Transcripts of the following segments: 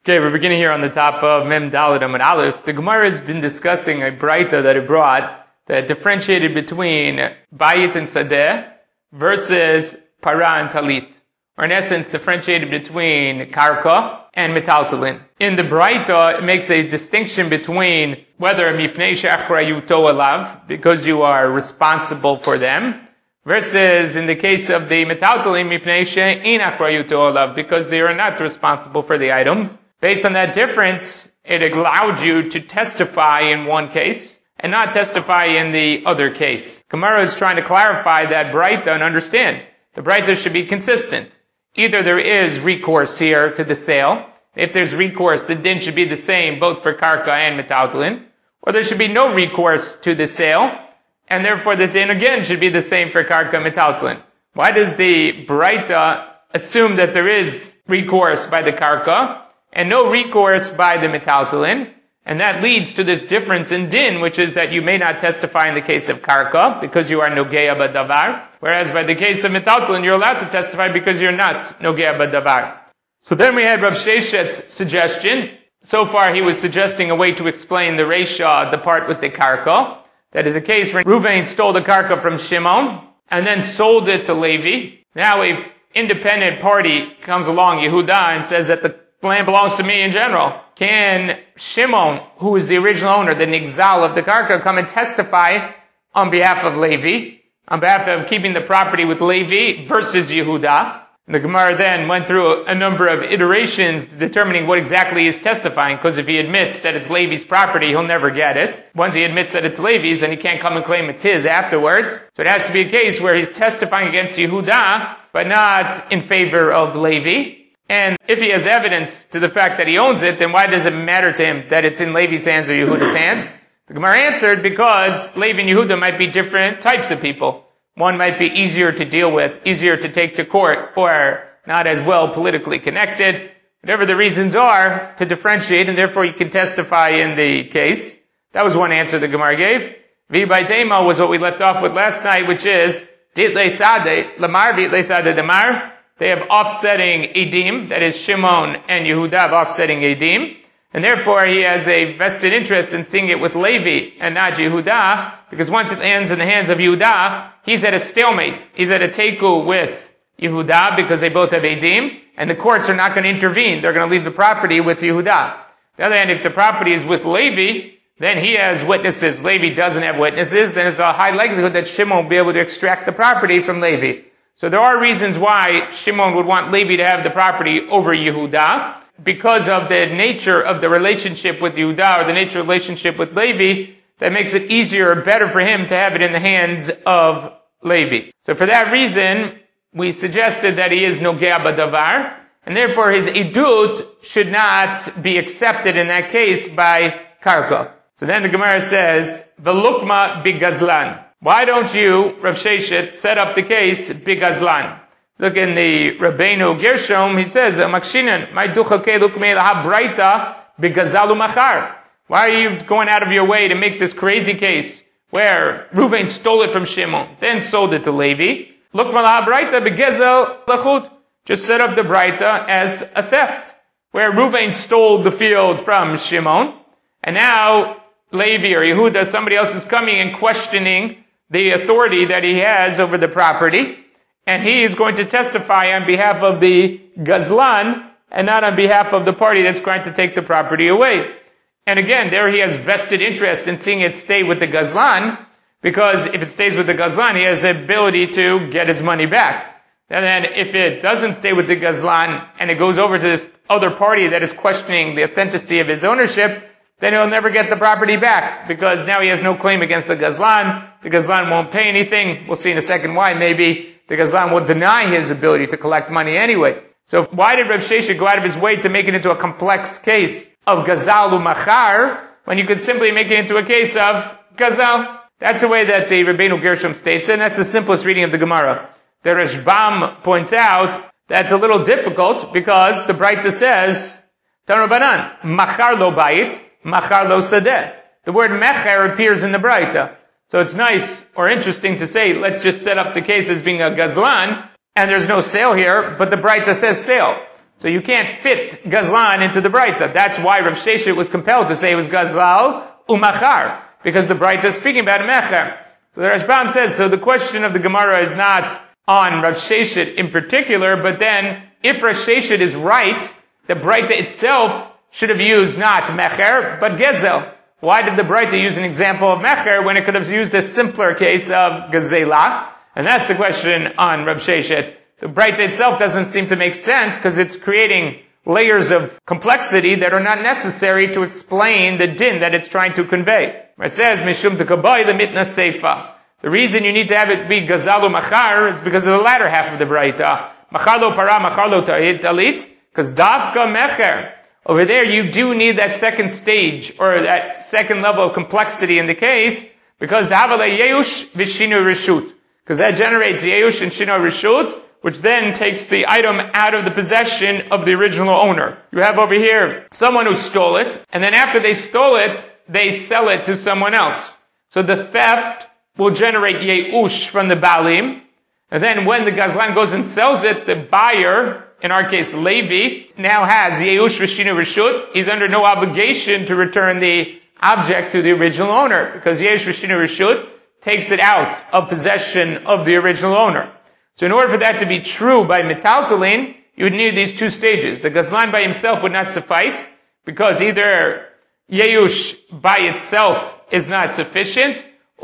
Okay, we're beginning here on the top of Mem Dalet Amud Aleph. The Gemara has been discussing a Braita that it brought that differentiated between Bayit and Sadeh versus Para and Talit. Or in essence, differentiated between Karka and Metaltalin. In the Braita, it makes a distinction between whether Mipnei She'achrayuto Alav, because you are responsible for them, versus in the case of the Metaltalin, Mipnei She'ein Achrayuto Alav, because they are not responsible for the items. Based on that difference, it allowed you to testify in one case and not testify in the other case. Gemara is trying to clarify that Braita and understand. The Braita should be consistent. Either there is recourse here to the sale. If there's recourse, the din should be the same both for Karka and Metaltalin. Or there should be no recourse to the sale, and therefore the din again should be the same for Karka and Metaltalin. Why does the Braita assume that there is recourse by the Karka and no recourse by the Metaltalin? And that leads to this difference in din, which is that you may not testify in the case of Karka because you are Nogea Badavar, whereas by the case of Metaltalin you're allowed to testify because you're not Nogea Badavar. So then we had Rav Sheshet's suggestion. So far he was suggesting a way to explain the Reisha, the part with the Karka. That is a case where Ruvain stole the Karka from Shimon and then sold it to Levi. Now an independent party comes along, Yehuda, and says that the land belongs to me in general. Can Shimon, who is the original owner, the Nigzal of the Karka, come and testify on behalf of Levi, on behalf of keeping the property with Levi versus Yehuda? And the Gemara then went through a number of iterations determining what exactly he's testifying, because if he admits that it's Levi's property, he'll never get it. Once he admits that it's Levi's, then he can't come and claim it's his afterwards. So it has to be a case where he's testifying against Yehuda, but not in favor of Levi. And if he has evidence to the fact that he owns it, then why does it matter to him that it's in Levi's hands or Yehuda's hands? The Gemara answered because Levi and Yehuda might be different types of people. One might be easier to deal with, easier to take to court, or not as well politically connected. Whatever the reasons are to differentiate, and therefore you can testify in the case. That was one answer the Gemara gave. V'baitema was what we left off with last night, which is Ditlei Sadeh, Lamar Ditlei Sadeh Damar. They have offsetting edim, that is Shimon and Yehuda have offsetting edim, and therefore he has a vested interest in seeing it with Levi and not Yehuda, because once it lands in the hands of Yehuda, he's at a stalemate. He's at a teiku with Yehuda because they both have edim, and the courts are not going to intervene. They're going to leave the property with Yehuda. On the other hand, if the property is with Levi, then he has witnesses. Levi doesn't have witnesses. Then it's a high likelihood that Shimon will be able to extract the property from Levi. So there are reasons why Shimon would want Levi to have the property over Yehuda, because of the nature of the relationship with Yehuda, or the nature of the relationship with Levi, that makes it easier or better for him to have it in the hands of Levi. So for that reason, we suggested that he is Nogea Badavar, and therefore his idut should not be accepted in that case by Karka. So then the Gemara says, V'lukma bigazlan. Why don't you, Rav Sheshet, set up the case bigazlan? Look in the Rabbeinu Gershom, he says, Makshinan, my duchake lukmei laha braita bigazalu machar. Why are you going out of your way to make this crazy case where Reuven stole it from Shimon, then sold it to Levi? Lukma laha braita bigazal lachut. Just set up the braita as a theft, where Reuven stole the field from Shimon, and now Levi or Yehuda, somebody else is coming and questioning the authority that he has over the property, and he is going to testify on behalf of the Gazlan and not on behalf of the party that's going to take the property away. And again, there he has vested interest in seeing it stay with the Gazlan, because if it stays with the Gazlan, he has the ability to get his money back. And then if it doesn't stay with the Gazlan and it goes over to this other party that is questioning the authenticity of his ownership, then he'll never get the property back, because now he has no claim against the Gazlan. The Gazlan won't pay anything. We'll see in a second why. Maybe the Gazlan will deny his ability to collect money anyway. So why did Rav Sheshet go out of his way to make it into a complex case of Gazalu Machar, when you could simply make it into a case of Gazal? That's the way that the Rabbeinu Gershom states it, and that's the simplest reading of the Gemara. The Rashbam points out that's a little difficult, because the Braita says, Tanu Banan, Machar lo bayit, Machar lo sadeh. The word mecher appears in the Braita. So it's nice or interesting to say, let's just set up the case as being a gazlan, and there's no sale here, but the Braita says sale. So you can't fit Gazlan into the Braita. That's why Rav Sheshet was compelled to say it was Gazlal Umachar, because the Braita is speaking about Mecher. So the Rashbam says, so the question of the Gemara is not on Rav Sheshet in particular, but then if Rav Sheshet is right, the Braita itself should have used not Mecher, but Gezel. Why did the Braita use an example of Mecher when it could have used a simpler case of Gazela? And that's the question on Rav Sheshet. The Braita itself doesn't seem to make sense because it's creating layers of complexity that are not necessary to explain the din that it's trying to convey. It says, Mishum Tekabai the Mitna Seifa. The reason you need to have it be Gazalu Machar is because of the latter half of the Braita. Machalo Para, Machalo Talit, because Davka Mecher. Over there you do need that second stage, or that second level of complexity in the case, because the Havala Yeush Vishinu Rishut. Because that generates Yeush and Shino Rishut, which then takes the item out of the possession of the original owner. You have over here someone who stole it, and then after they stole it, they sell it to someone else. So the theft will generate Yeush from the Balim, and then when the Gazlan goes and sells it, the buyer, in our case Levi, now has Yeush Vishinu Rishut. He's under no obligation to return the object to the original owner, because Yeush Vishinu Rishut takes it out of possession of the original owner. So in order for that to be true by metaltalin, you would need these two stages. The Gazlan by himself would not suffice, because either Yeush by itself is not sufficient,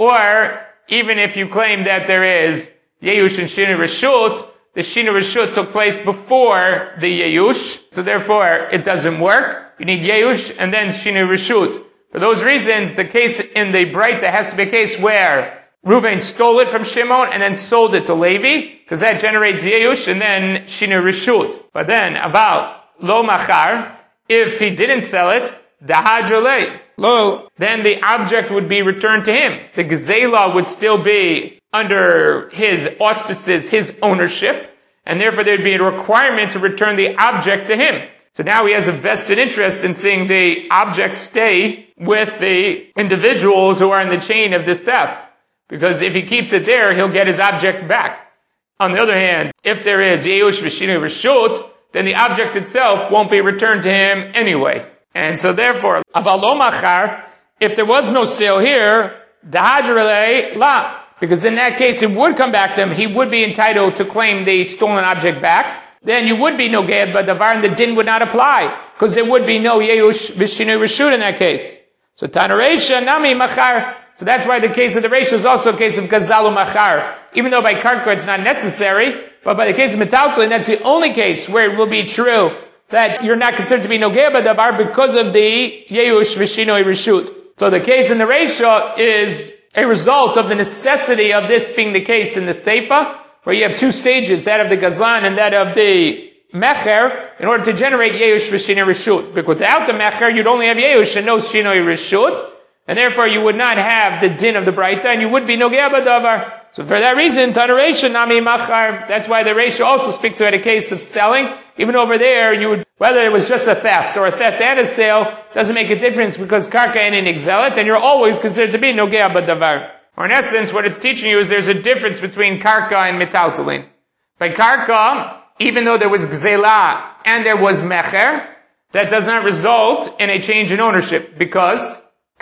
or even if you claim that there is Yeush and Shinu Rishut, the Shinu Rishut took place before the Yeush, so therefore it doesn't work. You need Yeush and then Shinu Rishut. For those reasons, the case in the Braita has to be a case where Reuven stole it from Shimon and then sold it to Levi, because that generates Yeush and then Shinu Rishut. But then, Aval, Lo Machar, if he didn't sell it, Dahadrele, Lo, then the object would be returned to him. The Gezela would still be under his auspices, his ownership, and therefore there would be a requirement to return the object to him. So now he has a vested interest in seeing the object stay with the individuals who are in the chain of this theft. Because if he keeps it there, he'll get his object back. On the other hand, if there is Yeush Vishinu Rishut, then the object itself won't be returned to him anyway. And so therefore, Avalo Machar, if there was no sale here, Dahadrele La, because in that case it would come back to him, he would be entitled to claim the stolen object back, then you would be no Ged Badavar and the din would not apply, because there would be no Yeush Vishinu Rishut in that case. So Tanaresha Nami Machar, so that's why the case of the ratio is also a case of Gazalu Machar. Even though by Karka it's not necessary, but by the case of Metaltalin, that's the only case where it will be true that you're not considered to be Nogeh Badavar because of the Yeush Vishinu Rishut. So the case in the ratio is a result of the necessity of this being the case in the Seifa, where you have two stages, that of the Gazlan and that of the Mecher, in order to generate Yeush Vishinu Rishut. Because without the Mecher, you'd only have Yeush and no Shinoi Rishut, and therefore you would not have the din of the Braita, and you would be Nogeh Badavar. So for that reason, Tanaresha Nami Machar, that's why the ratio also speaks about a case of selling. Even over there, you would, whether it was just a theft or a theft and a sale, doesn't make a difference because Karka and an Exelet, and you're always considered to be Nogeh Badavar. Or in essence, what it's teaching you is there's a difference between Karka and Metaltalin. By Karka, even though there was Gzela and there was Mecher, that does not result in a change in ownership, because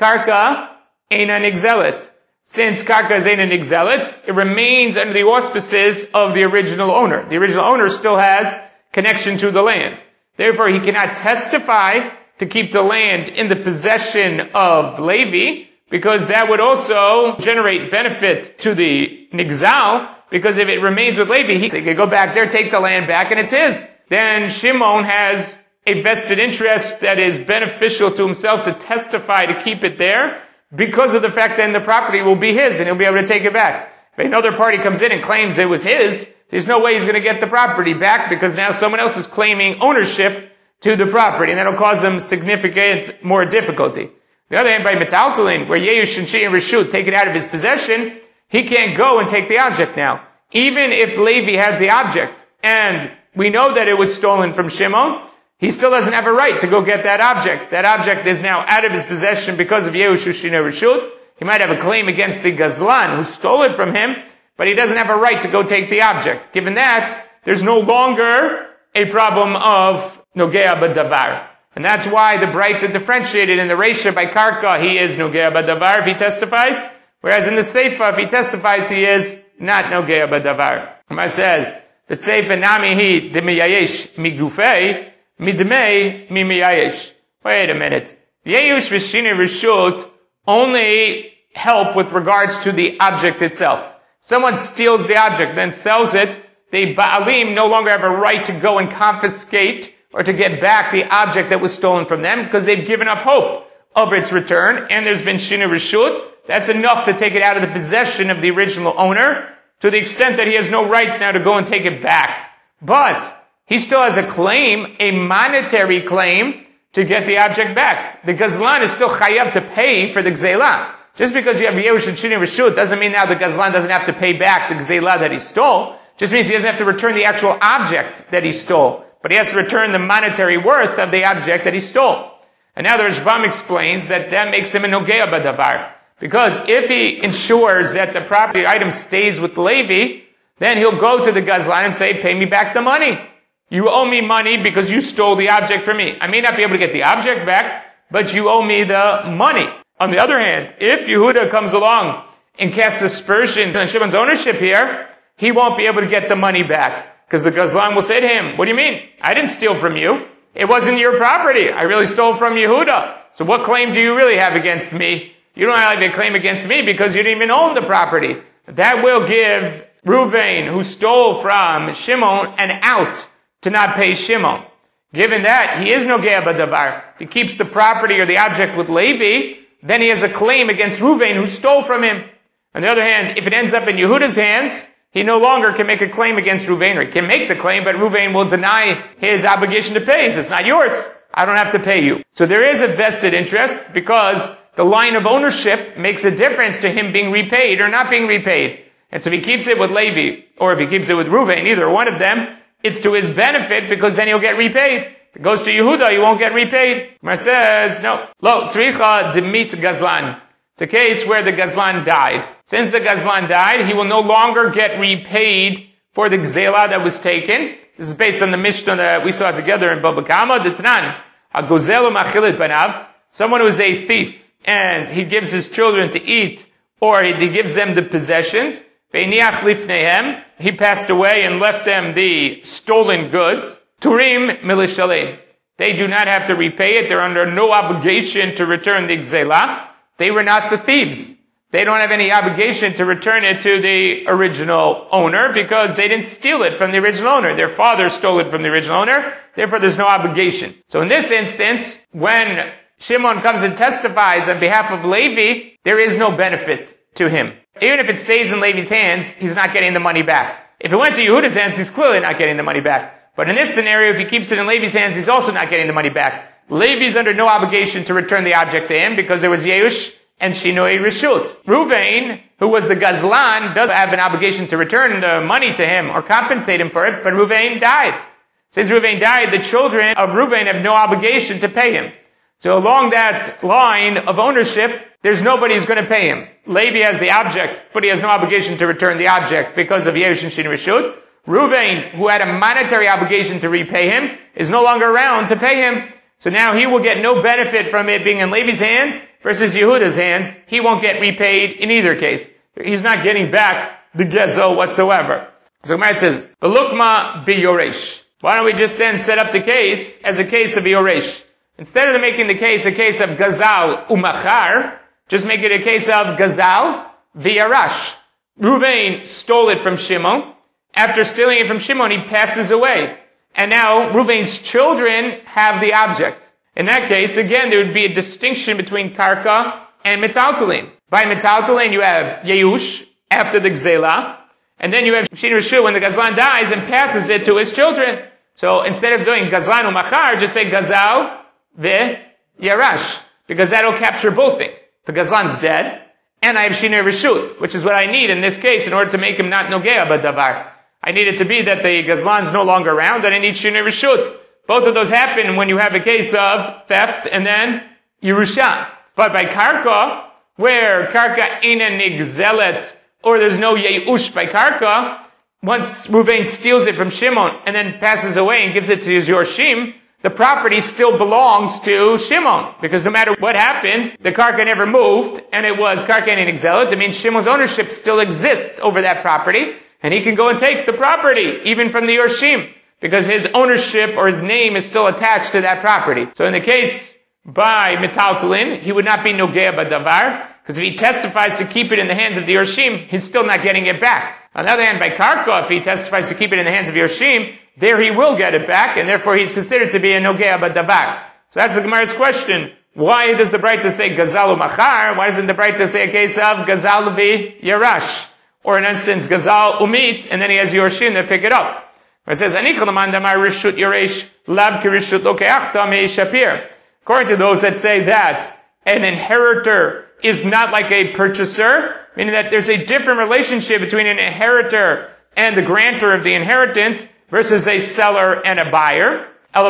Karka ain't an Exelet. Since Karka is ain't an Exelet, it remains under the auspices of the original owner. The original owner still has connection to the land. Therefore, he cannot testify to keep the land in the possession of Levi, because that would also generate benefit to the Nigzal, because if it remains with Levi, he could go back there, take the land back, and it's his. Then Shimon has a vested interest that is beneficial to himself to testify to keep it there, because of the fact that the property will be his, and he'll be able to take it back. If another party comes in and claims it was his, there's no way he's going to get the property back, because now someone else is claiming ownership to the property, and that'll cause him significant more difficulty. On the other hand, by Metaltalin, where Yeush and Shinu Rishut take it out of his possession, he can't go and take the object now. Even if Levi has the object, and we know that it was stolen from Shimon, he still doesn't have a right to go get that object. That object is now out of his possession because of Yeush and Shinu Rishut. He might have a claim against the Gazlan who stole it from him, but he doesn't have a right to go take the object. Given that, there's no longer a problem of Nogea B'Davar. And that's why the Braita differentiated in the Reisha by Karka, he is Nogea B'Davar if he testifies, whereas in the Seifa, if he testifies, he is not Nogea B'Davar. It says, the Seifa Nami hi Demiyayesh Migufei, Midmei Mimiyayesh. Wait a minute. Yeyush V'Shini Rishut only help with regards to the object itself. Someone steals the object, then sells it, the Ba'alim no longer have a right to go and confiscate or to get back the object that was stolen from them because they've given up hope of its return, and there's been Shinu Rishut. That's enough to take it out of the possession of the original owner to the extent that he has no rights now to go and take it back. But he still has a claim, a monetary claim, to get the object back. The Gazlan is still chayav to pay for the Gzeilah. Just because you have Yehush and Shinu Rishut doesn't mean now the Gazlan doesn't have to pay back the Gzeilah that he stole. Just means he doesn't have to return the actual object that he stole. But he has to return the monetary worth of the object that he stole. And now the Rashbam explains that that makes him a Nogea B'Davar. Because if he ensures that the property item stays with Levi, then he'll go to the Gazlan and say, pay me back the money. You owe me money because you stole the object from me. I may not be able to get the object back, but you owe me the money. On the other hand, if Yehuda comes along and casts aspersions on Shimon's ownership here, he won't be able to get the money back. Because the Gazlan will say to him, what do you mean? I didn't steal from you. It wasn't your property. I really stole from Yehuda. So what claim do you really have against me? You don't have a claim against me because you didn't even own the property. That will give Ruvain, who stole from Shimon, an out to not pay Shimon. Given that, he is Nogea B'Davar. If he keeps the property or the object with Levi, then he has a claim against Ruvain, who stole from him. On the other hand, if it ends up in Yehuda's hands, he no longer can make a claim against Ruvain, or he can make the claim, but Ruvain will deny his obligation to pay. He says, it's not yours. I don't have to pay you. So there is a vested interest because the line of ownership makes a difference to him being repaid or not being repaid. And so if he keeps it with Levi, or if he keeps it with Ruvain, either one of them, it's to his benefit because then he'll get repaid. If it goes to Yehuda, he won't get repaid. Mar says, no. Lo, tzricha demit Gazlan. It's a case where the Gazlan died. Since the Gazlan died, he will no longer get repaid for the Gzeilah that was taken. This is based on the Mishnah that we saw together in Baba Kama. Ditznan, a gozelu machilit banav, someone who is a thief, and he gives his children to eat, or he gives them the possessions. Ve'niach lifnehem, he passed away and left them the stolen goods. Turim milishalem, they do not have to repay it. They're under no obligation to return the Gzeilah. They were not the thieves. They don't have any obligation to return it to the original owner because they didn't steal it from the original owner. Their father stole it from the original owner. Therefore, there's no obligation. So in this instance, when Shimon comes and testifies on behalf of Levi, there is no benefit to him. Even if it stays in Levi's hands, he's not getting the money back. If it went to Yehuda's hands, he's clearly not getting the money back. But in this scenario, if he keeps it in Levi's hands, he's also not getting the money back. Levi's under no obligation to return the object to him because there was Yeush and Shinoi Rishut. Ruvain, who was the Gazlan, does have an obligation to return the money to him or compensate him for it, but Ruvain died. Since Ruvain died, the children of Ruvain have no obligation to pay him. So along that line of ownership, there's nobody who's going to pay him. Levi has the object, but he has no obligation to return the object because of Yeush and Shinoi Rishut. Ruvain, who had a monetary obligation to repay him, is no longer around to pay him. So now he will get no benefit from it being in Levi's hands versus Yehuda's hands. He won't get repaid in either case. He's not getting back the gezel whatsoever. So Gemara says, "V'lukma biyoresh." Why don't we just then set up the case as a case of yoresh? Instead of making the case a case of gazal umachar, just make it a case of gazal v'yarash. Ruvain stole it from Shimon. After stealing it from Shimon, he passes away. And now, Ruvain's children have the object. In that case, again, there would be a distinction between karka and metaltalin. By metaltalin, you have Yeush after the Gzeilah, and then you have Shin Rishu when the Gazlan dies and passes it to his children. So instead of doing Gazlan umachar, just say Gazal v'yarash, because that'll capture both things. The Gazlan's dead, and I have Shin Rishut, which is what I need in this case in order to make him not Nogea B'Davar. I need it to be that the Gazlan's no longer around, and I need Shinei Rishut. Both of those happen when you have a case of theft and then Yerusha. But by Karka, where Karka ina nigzelet, or there's no Yeush by Karka, once Reuven steals it from Shimon and then passes away and gives it to his Yorshim, the property still belongs to Shimon. Because no matter what happened, the karka never moved, and it was karka and exelit. That means Shimon's ownership still exists over that property, and he can go and take the property, even from the Yorshim, because his ownership or his name is still attached to that property. So in the case by metaltalin, he would not be nogea badavar, because if he testifies to keep it in the hands of the Yorshim, he's still not getting it back. On the other hand, by karka, if he testifies to keep it in the hands of Yorshim, there he will get it back, and therefore he's considered to be a nogea badavar. So that's the Gemara's question. Why does the Braita say gazal umachar? Why doesn't the Braita say a case of gazal v'yarash? Or in instance, gazal umit, and then he has Yorshim that pick it up. It says, rishut yoresh lav kirishut lokeach tamei shapir. According to those that say that an inheritor is not like a purchaser, meaning that there's a different relationship between an inheritor and the grantor of the inheritance versus a seller and a buyer. But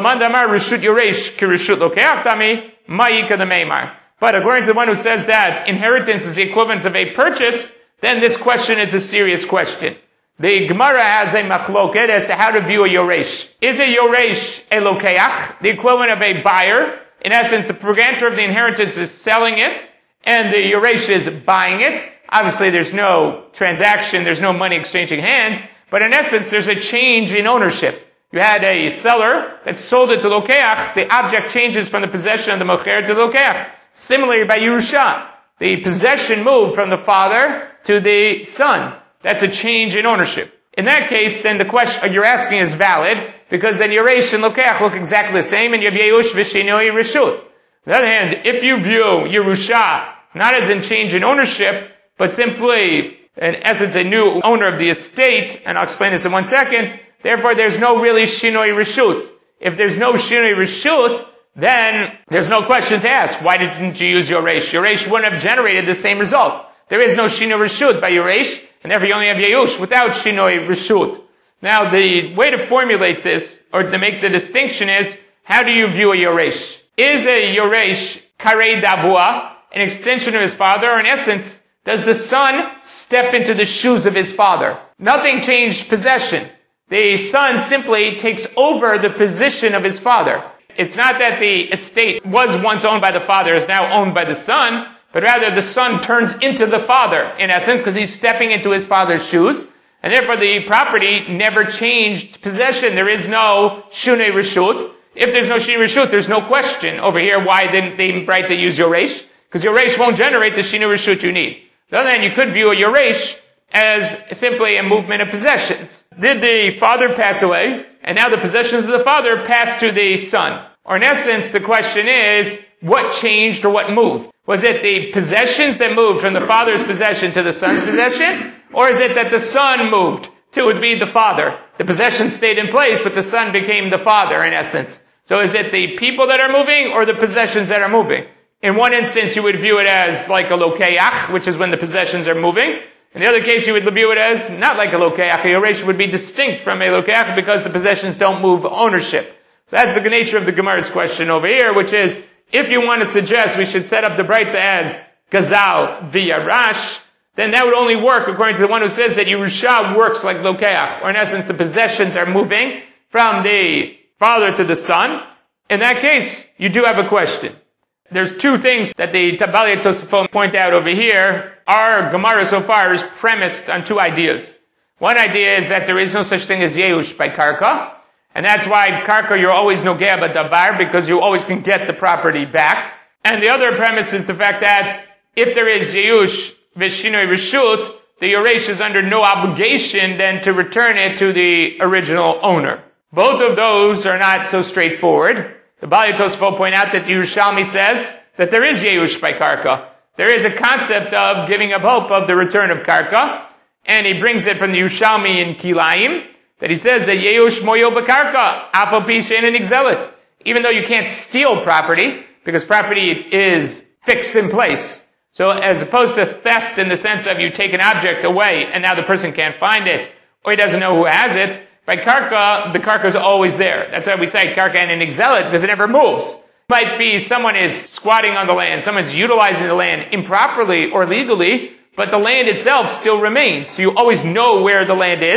according to the one who says that inheritance is the equivalent of a purchase, then this question is a serious question. The Gemara has a machloket as to how to view a yoresh. Is a yoresh a lokeach, the equivalent of a buyer? In essence, the grantor of the inheritance is selling it, and the yoresh is buying it. Obviously, there's no transaction, there's no money exchanging hands, but in essence, there's a change in ownership. You had a seller that sold it to lokeach, the object changes from the possession of the mocher to the lokeach. Similarly, by Yerusha, the possession moved from the father to the son. That's a change in ownership. In that case, then the question you're asking is valid, because then Yoresh and Lokeach look exactly the same, and you have Yeush v'Shinoi Rishut. On the other hand, if you view Yerusha not as in change in ownership, but simply, in essence, a new owner of the estate, and I'll explain this in 1 second, therefore there's no really Shinoi Rishut. If there's no Shinoi Rishut, then there's no question to ask. Why didn't you use Yoresh? Yoresh wouldn't have generated the same result. There is no Shinoi Rishut by Yoresh, and therefore you only have Yeush without Shinoi Rishut. Now the way to formulate this, or to make the distinction is, how do you view a Yoresh? Is a Yoresh Karei Davua, an extension of his father, or in essence, does the son step into the shoes of his father? Nothing changed possession. The son simply takes over the position of his father. It's not that the estate was once owned by the father, is now owned by the son, but rather the son turns into the father, in essence, because he's stepping into his father's shoes, and therefore the property never changed possession. There is no Shunei Rishut. If there's no Shunei Rishut, there's no question over here why didn't they write to use Yoresh, because Yoresh won't generate the Shunei Rishut you need. On the other hand, you could view a Yoresh as simply a movement of possessions. Did the father pass away, and now the possessions of the father pass to the son? Or in essence, the question is, what changed or what moved? Was it the possessions that moved from the father's possession to the son's possession? Or is it that the son moved to be the father? The possession stayed in place, but the son became the father, in essence. So is it the people that are moving, or the possessions that are moving? In one instance, you would view it as like a lokeach, which is when the possessions are moving. In the other case, you would view it as not like a lokeach. A yoresh would be distinct from a lokeach because the possessions don't move ownership. So that's the nature of the Gemara's question over here, which is, if you want to suggest we should set up the Braita as Gazal v'Yarash, then that would only work according to the one who says that Yerusha works like Lokeach, or in essence the possessions are moving from the father to the son. In that case, you do have a question. There's two things that the Tabalya Tosafot point out over here. Our Gemara so far is premised on two ideas. One idea is that there is no such thing as Yeush by Karka, and that's why Karka you're always Nogea B'Davar, because you always can get the property back. And the other premise is the fact that if there is Yeush V'Shinoi Rishut, the Yoresh is under no obligation then to return it to the original owner. Both of those are not so straightforward. The Bali Tosfot point out that the Yerushalmi says that there is Yeush by Karka. There is a concept of giving up hope of the return of Karka, and he brings it from the Yerushalmi in Kilayim, that he says that Yeush moyo b'karka, afal pi she'ein nigzelet. Even though you can't steal property, because property is fixed in place. So as opposed to theft in the sense of you take an object away and now the person can't find it, or he doesn't know who has it, by karka, the karka is always there. That's why we say karka and an exelit, because it never moves. Might be someone is squatting on the land, someone's utilizing the land improperly or legally, but the land itself still remains. So you always know where the land is.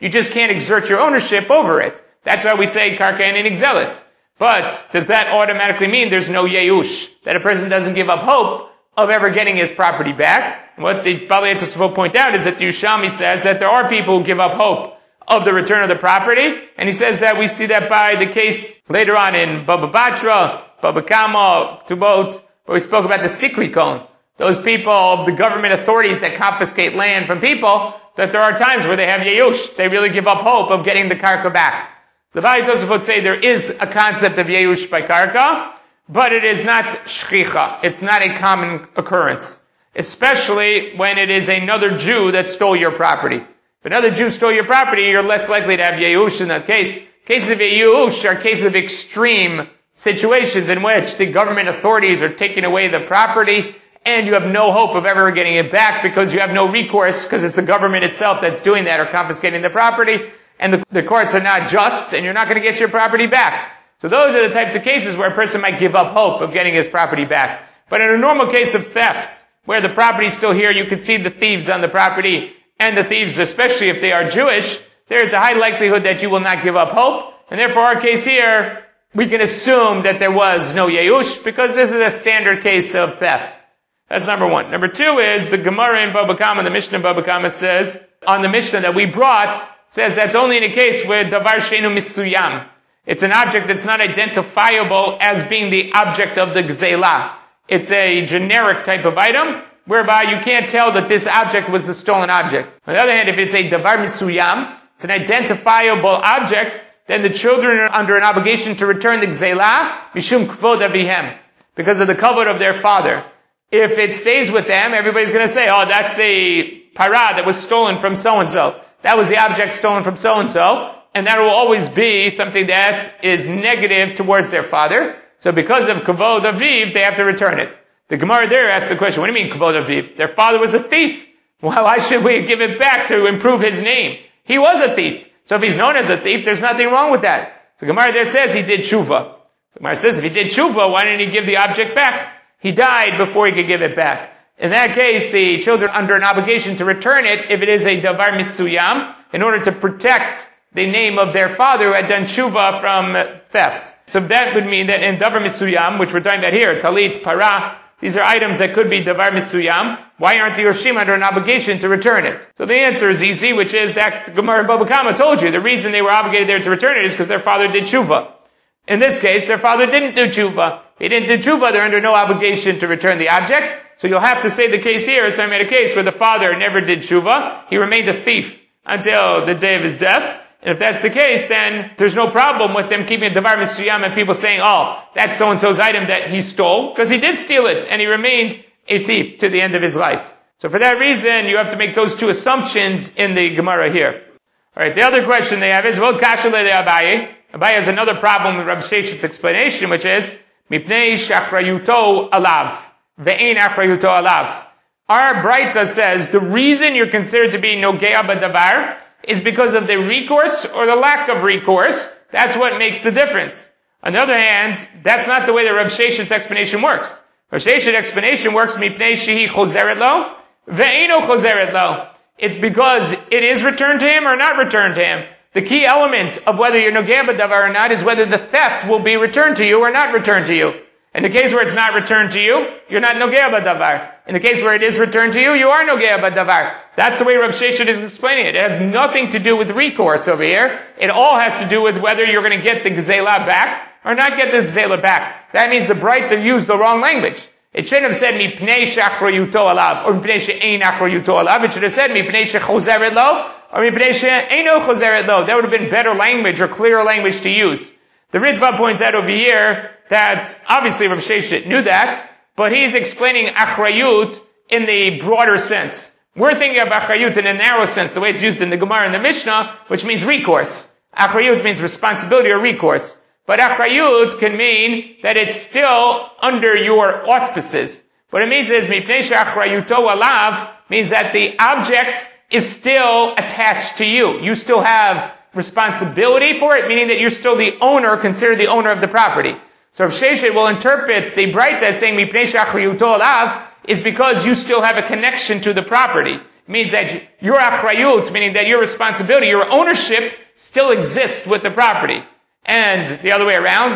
You just can't exert your ownership over it. That's why we say karka einin nigzelet. But does that automatically mean there's no yeush, that a person doesn't give up hope of ever getting his property back? What the Balei Tosafot point out is that the Yerushalmi says that there are people who give up hope of the return of the property, and he says that we see that by the case later on in Baba Batra, Baba Kama, Tubot, where we spoke about the Sikrikon, those people, the government authorities that confiscate land from people, that there are times where they have yeush, they really give up hope of getting the karka back. The Balei Tosafot say there is a concept of yeush by karka, but it is not shchicha. It's not a common occurrence. Especially when it is another Jew that stole your property. If another Jew stole your property, you're less likely to have yeush in that case. Cases of yeush are cases of extreme situations in which the government authorities are taking away the property and you have no hope of ever getting it back because you have no recourse because it's the government itself that's doing that or confiscating the property. And the courts are not just, and you're not going to get your property back. So those are the types of cases where a person might give up hope of getting his property back. But in a normal case of theft, where the property is still here, you can see the thieves on the property, and the thieves, especially if they are Jewish, there is a high likelihood that you will not give up hope. And therefore our case here, we can assume that there was no yeush, because this is a standard case of theft. That's number one. Number two is the Gemara in Baba Kama, the Mishnah in Baba Kama says, on the Mishnah that we brought, says that's only in a case where davar sheinu misuyam. It's an object that's not identifiable as being the object of the gzela. It's a generic type of item, whereby you can't tell that this object was the stolen object. On the other hand, if it's a davar misuyam, it's an identifiable object, then the children are under an obligation to return the gzela, mishum kvod avihem, because of the kavod of their father. If it stays with them, everybody's going to say, oh, that's the parah that was stolen from so-and-so. That was the object stolen from so-and-so, and that will always be something that is negative towards their father. So because of kavod aviv, they have to return it. The Gemara there asks the question, what do you mean kavod aviv? Their father was a thief. Why should we give it back to improve his name? He was a thief. So if he's known as a thief, there's nothing wrong with that. So the Gemara there says he did tshuva. The Gemara says if he did tshuva, why didn't he give the object back? He died before he could give it back. In that case, the children are under an obligation to return it if it is a davar misuyam, in order to protect the name of their father who had done tshuva from theft. So that would mean that in davar misuyam, which we're talking about here, talit, para, these are items that could be davar misuyam. Why aren't the Yoshim under an obligation to return it? So the answer is easy, which is that the Gemara in Baba Kama told you the reason they were obligated there to return it is because their father did tshuva. In this case, their father didn't do tshuva. He didn't do tshuva, they're under no obligation to return the object. So you'll have to say the case here is I made a case where the father never did tshuva. He remained a thief until the day of his death. And if that's the case, then there's no problem with them keeping a davar misuyam and people saying, oh, that's so-and-so's item that he stole, because he did steal it, and he remained a thief to the end of his life. So for that reason, you have to make those two assumptions in the Gemara here. Alright, the other question they have is, well, kasha le Abaye. Abaye has another problem with Rav Sheshet's explanation, which is, mipnei shachrayuto alav. Ve'ein achrayuto alav. Our Braita says, the reason you're considered to be nogea b'davar is because of the recourse or the lack of recourse. That's what makes the difference. On the other hand, that's not the way that Rav Sheshet's explanation works. Rav Sheshet's explanation works, mipnei shehi chozeret lo, ve'eino chozeret lo. It's because it is returned to him or not returned to him. The key element of whether you're nogea b'davar or not is whether the theft will be returned to you or not returned to you. In the case where it's not returned to you, you're not nogea b'davar. In the case where it is returned to you, you are nogea b'davar. That's the way Rav Sheshet is explaining it. It has nothing to do with recourse over here. It all has to do with whether you're going to get the gzela back or not get the gzela back. That means the Braita used the wrong language. It shouldn't have said mipnei shachrayuto alav or mipnei she'ein achrayuto alav. It should have said mipnei shechozeret lo or mipnei she'eino chozeret lo. That would have been better language or clearer language to use. The Ritva points out over here that obviously Rav Sheshet knew that, but he's explaining achrayut in the broader sense. We're thinking of achrayut in a narrow sense, the way it's used in the Gemara and the Mishnah, which means recourse. Achrayut means responsibility or recourse. But achrayut can mean that it's still under your auspices. What it means is, mipnei she'achrayuto alav means that the object is still attached to you. You still have responsibility for it, meaning that you're still the owner, considered the owner of the property. So Rav Sheshet will interpret the Braita as saying, mipnei she'achrayuto alav, is because you still have a connection to the property. It means that your achrayut, meaning that your responsibility, your ownership, still exists with the property. And the other way around,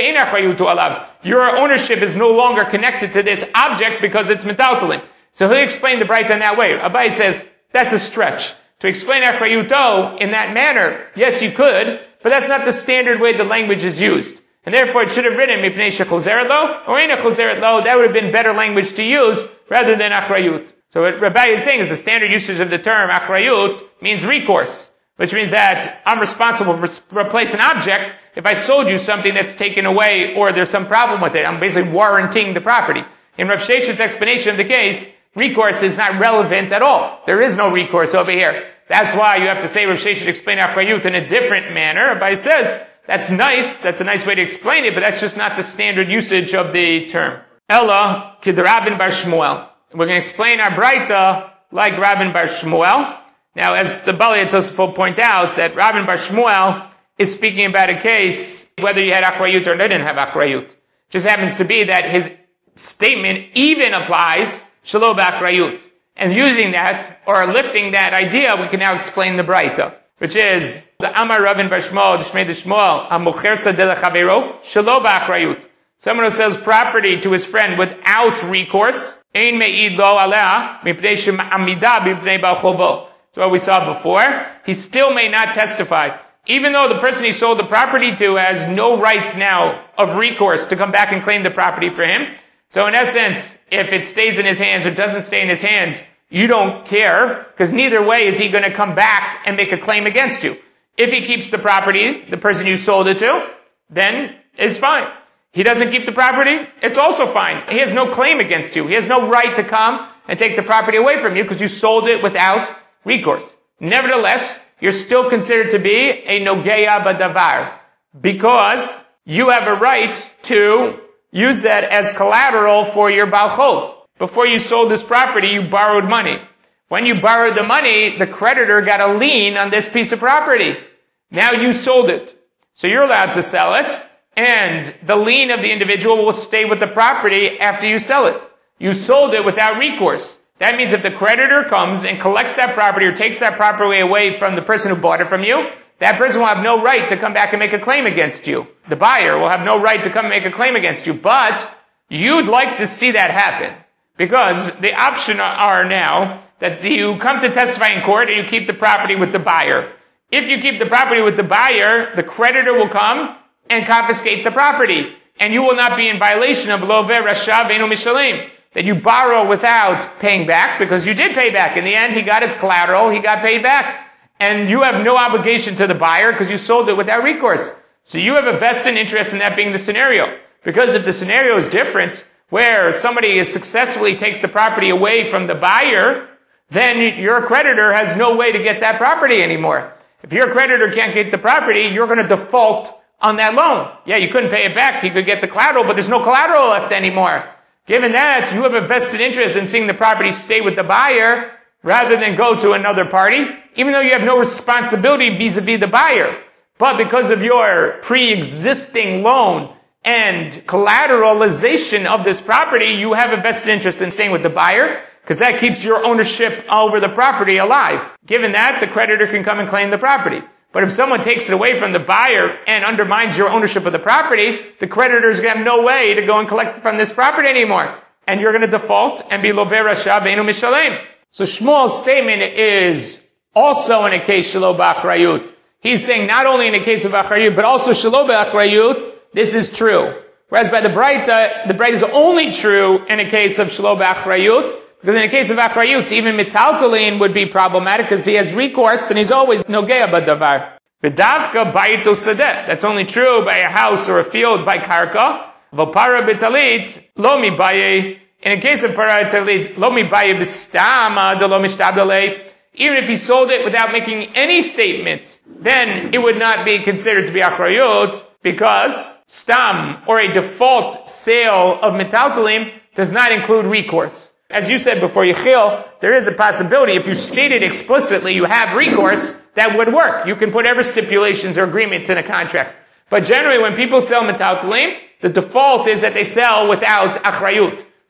your ownership is no longer connected to this object because it's metaltalin. So he'll explain the Braita in that way. Abai says, that's a stretch. To explain achrayuto in that manner, yes, you could, but that's not the standard way the language is used. And therefore it should have written mipnei shechozeret lo, or eina chozeret lo. That would have been better language to use rather than achrayut. So what Rabbi is saying is the standard usage of the term achrayut means recourse, which means that I'm responsible for replace an object if I sold you something that's taken away or there's some problem with it. I'm basically warranting the property. In Rav Sheshet's explanation of the case, recourse is not relevant at all. There is no recourse over here. That's why you have to say Rav Sheshet explain achrayut in a different manner. Rabbi says, that's nice, that's a nice way to explain it, but that's just not the standard usage of the term. Ella, kid Rabban bar Shmuel. We're going to explain our Braita like Rabban bar Shmuel. Now, as the Balei Tosafot point out, that Rabban bar Shmuel is speaking about a case whether you had achrayut or didn't have achrayut. Just happens to be that his statement even applies shelo b'achrayut. And using that, or lifting that idea, we can now explain the Braita, which is the Amar Rabban bar Shmuel, the Shmei de Shmuel, amocher sadeh lechavero shelo b'achrayut. Someone who sells property to his friend without recourse, ein me'id lo aleh mipnei she'amida b'fnei ba'al chobo. That's what we saw before. He still may not testify. Even though the person he sold the property to has no rights now of recourse to come back and claim the property for him. So in essence, if it stays in his hands or doesn't stay in his hands, you don't care, because neither way is he going to come back and make a claim against you. If he keeps the property, the person you sold it to, then it's fine. He doesn't keep the property, it's also fine. He has no claim against you. He has no right to come and take the property away from you because you sold it without recourse. Nevertheless, you're still considered to be a nogeya badavar, because you have a right to use that as collateral for your balchov. Before you sold this property, you borrowed money. When you borrowed the money, the creditor got a lien on this piece of property. Now you sold it. So you're allowed to sell it, and the lien of the individual will stay with the property after you sell it. You sold it without recourse. That means if the creditor comes and collects that property or takes that property away from the person who bought it from you, that person will have no right to come back and make a claim against you. The buyer will have no right to come and make a claim against you, but you'd like to see that happen. Because the option are now that you come to testify in court and you keep the property with the buyer. If you keep the property with the buyer, the creditor will come and confiscate the property. And you will not be in violation of lo ve'rasha ve'enu mishalim, that you borrow without paying back, because you did pay back. In the end, he got his collateral, he got paid back. And you have no obligation to the buyer because you sold it without recourse. So you have a vested interest in that being the scenario. Because if the scenario is different, where somebody successfully takes the property away from the buyer, then your creditor has no way to get that property anymore. If your creditor can't get the property, you're going to default on that loan. Yeah, you couldn't pay it back, you could get the collateral, but there's no collateral left anymore. Given that, you have a vested interest in seeing the property stay with the buyer rather than go to another party, even though you have no responsibility vis-a-vis the buyer. But because of your pre-existing loan and collateralization of this property, you have a vested interest in staying with the buyer, because that keeps your ownership over the property alive. Given that, the creditor can come and claim the property. But if someone takes it away from the buyer and undermines your ownership of the property, the creditor is going to have no way to go and collect from this property anymore. And you're going to default and be lo ve'rasha ve'enu mishalem. So Shmuel's statement is also in a case shelo b'achrayut. He's saying not only in a case of achrayut, but also shelo b'achrayut, this is true. Whereas by the Braita is only true in a case of shelo b'achrayut, because in a case of achrayut, even metaltalin would be problematic, because if he has recourse, then he's always nogeya badavar. V'davka bayit u'sadeh. That's only true by a house or a field by karka. V'para b'talit lo mibaye. In a case of para b'talit lo mibaye b'stama de lo mishtabdalei. Even if he sold it without making any statement, then it would not be considered to be achrayut, because stam, or a default sale of metaltalim, does not include recourse. As you said before, Yechiel, there is a possibility, if you state it explicitly, you have recourse, that would work. You can put ever stipulations or agreements in a contract. But generally, when people sell metaltalim, the default is that they sell without achrayut.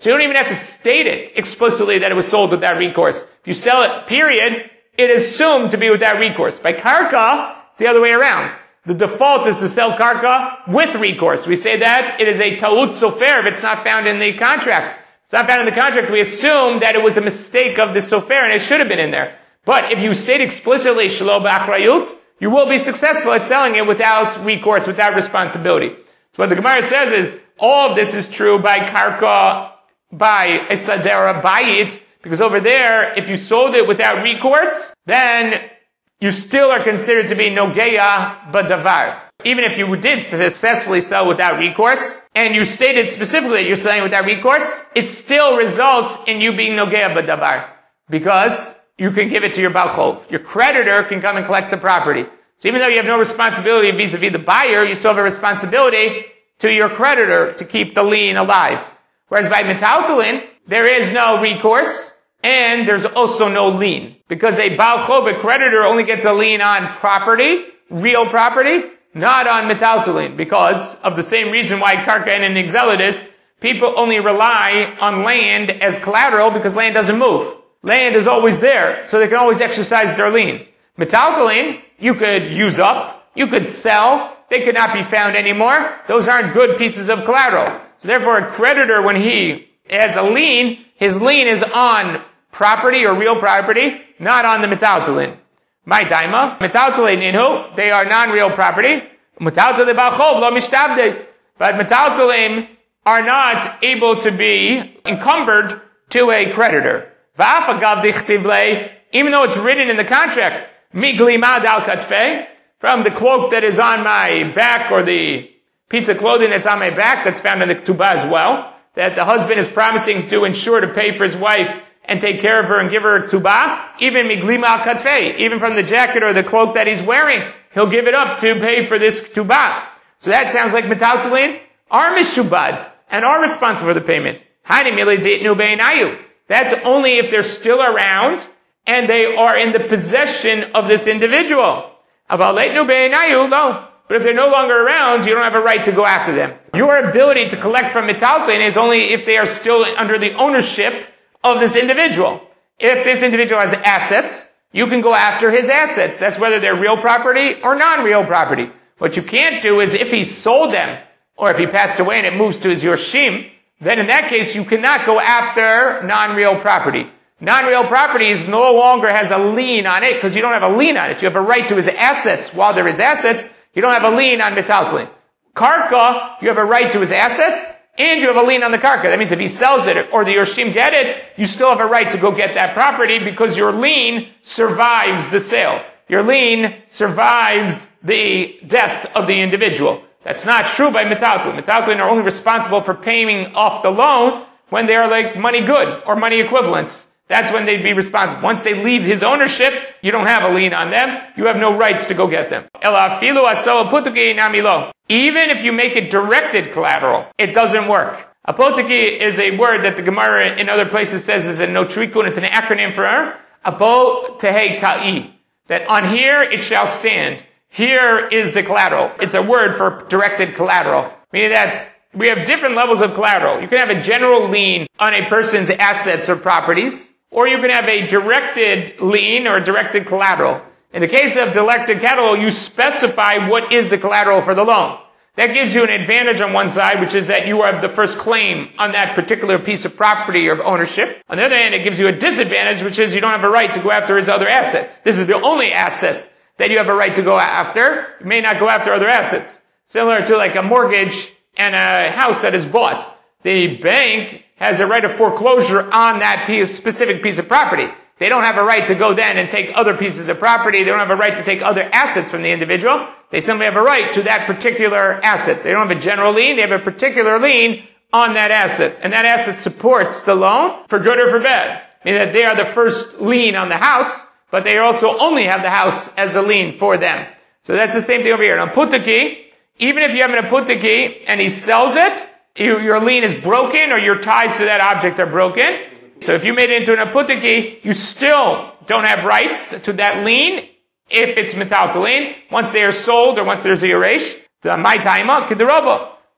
So you don't even have to state it explicitly that it was sold without recourse. If you sell it, period, it is assumed to be without recourse. By karka, it's the other way around. The default is to sell karka with recourse. We say that it is a ta'ut sofer if it's not found in the contract. It's not found in the contract. We assume that it was a mistake of the sofer and it should have been in there. But if you state explicitly shelo b'achrayut, you will be successful at selling it without recourse, without responsibility. So what the Gemara says is, all of this is true by karka, by a sadera bayit, because over there, if you sold it without recourse, then you still are considered to be nogeya b'davar. Even if you did successfully sell without recourse, and you stated specifically that you're selling without recourse, it still results in you being nogeya b'davar. Because you can give it to your balchov. Your creditor can come and collect the property. So even though you have no responsibility vis-a-vis the buyer, you still have a responsibility to your creditor to keep the lien alive. Whereas by metaltalin, there is no recourse, and there's also no lien. Because a balchov, a creditor, only gets a lien on property, real property, not on metaltalin. Because of the same reason why karka and nigzelet is, people only rely on land as collateral because land doesn't move. Land is always there, so they can always exercise their lien. Metaltalin, you could use up, you could sell, they could not be found anymore. Those aren't good pieces of collateral. So therefore a creditor, when he has a lien, his lien is on property or real property, not on the metaltalin. My daima, metaltalin inhu, they are non-real property. Metaltalin balchov lo mishtabde. But metaltalin are not able to be encumbered to a creditor. Even though it's written in the contract, miglimad al katfei, from the cloak that is on my back, or the piece of clothing that's on my back, that's found in the ketubah as well, that the husband is promising to ensure to pay for his wife and take care of her and give her ketubah, even miglima al katfei, even from the jacket or the cloak that he's wearing, he'll give it up to pay for this ketubah. So that sounds like metaltalin are mishubad and are responsible for the payment. That's only if they're still around and they are in the possession of this individual. But if they're no longer around, you don't have a right to go after them. Your ability to collect from metaltalin is only if they are still under the ownership of this individual. If this individual has assets, you can go after his assets. That's whether they're real property or non-real property. What you can't do is if he sold them, or if he passed away and it moves to his yorshim, then in that case you cannot go after non-real property. Non-real property no longer has a lien on it because you don't have a lien on it. You have a right to his assets while they're his assets. You don't have a lien on metaltalin. Karka, you have a right to his assets and you have a lien on the karka. That means if he sells it or the yorshim get it, you still have a right to go get that property because your lien survives the sale. Your lien survives the death of the individual. That's not true by metaltalin. Metaltalin are only responsible for paying off the loan when they are like money good or money equivalents. That's when they'd be responsible. Once they leave his ownership, you don't have a lien on them. You have no rights to go get them. Even if you make it directed collateral, it doesn't work. Apoteki is a word that the Gemara in other places says is a notrikun. It's an acronym for apotehei ka'i. That on here it shall stand. Here is the collateral. It's a word for directed collateral. Meaning that we have different levels of collateral. You can have a general lien on a person's assets or properties, or you can have a directed lien or directed collateral. In the case of directed collateral, you specify what is the collateral for the loan. That gives you an advantage on one side, which is that you have the first claim on that particular piece of property or ownership. On the other hand, it gives you a disadvantage, which is you don't have a right to go after his other assets. This is the only asset that you have a right to go after. You may not go after other assets. Similar to like a mortgage and a house that is bought. The bank has a right of foreclosure on that specific piece of property. They don't have a right to go then and take other pieces of property. They don't have a right to take other assets from the individual. They simply have a right to that particular asset. They don't have a general lien. They have a particular lien on that asset. And that asset supports the loan for good or for bad. Meaning that they are the first lien on the house, but they also only have the house as the lien for them. So that's the same thing over here. On putaki, even if you have an aputaki and he sells it, your lien is broken or your ties to that object are broken. So if you made it into an aputaki, you still don't have rights to that lien if it's metaltalin. Once they are sold or once there's a yeresh, my taima, kiderova.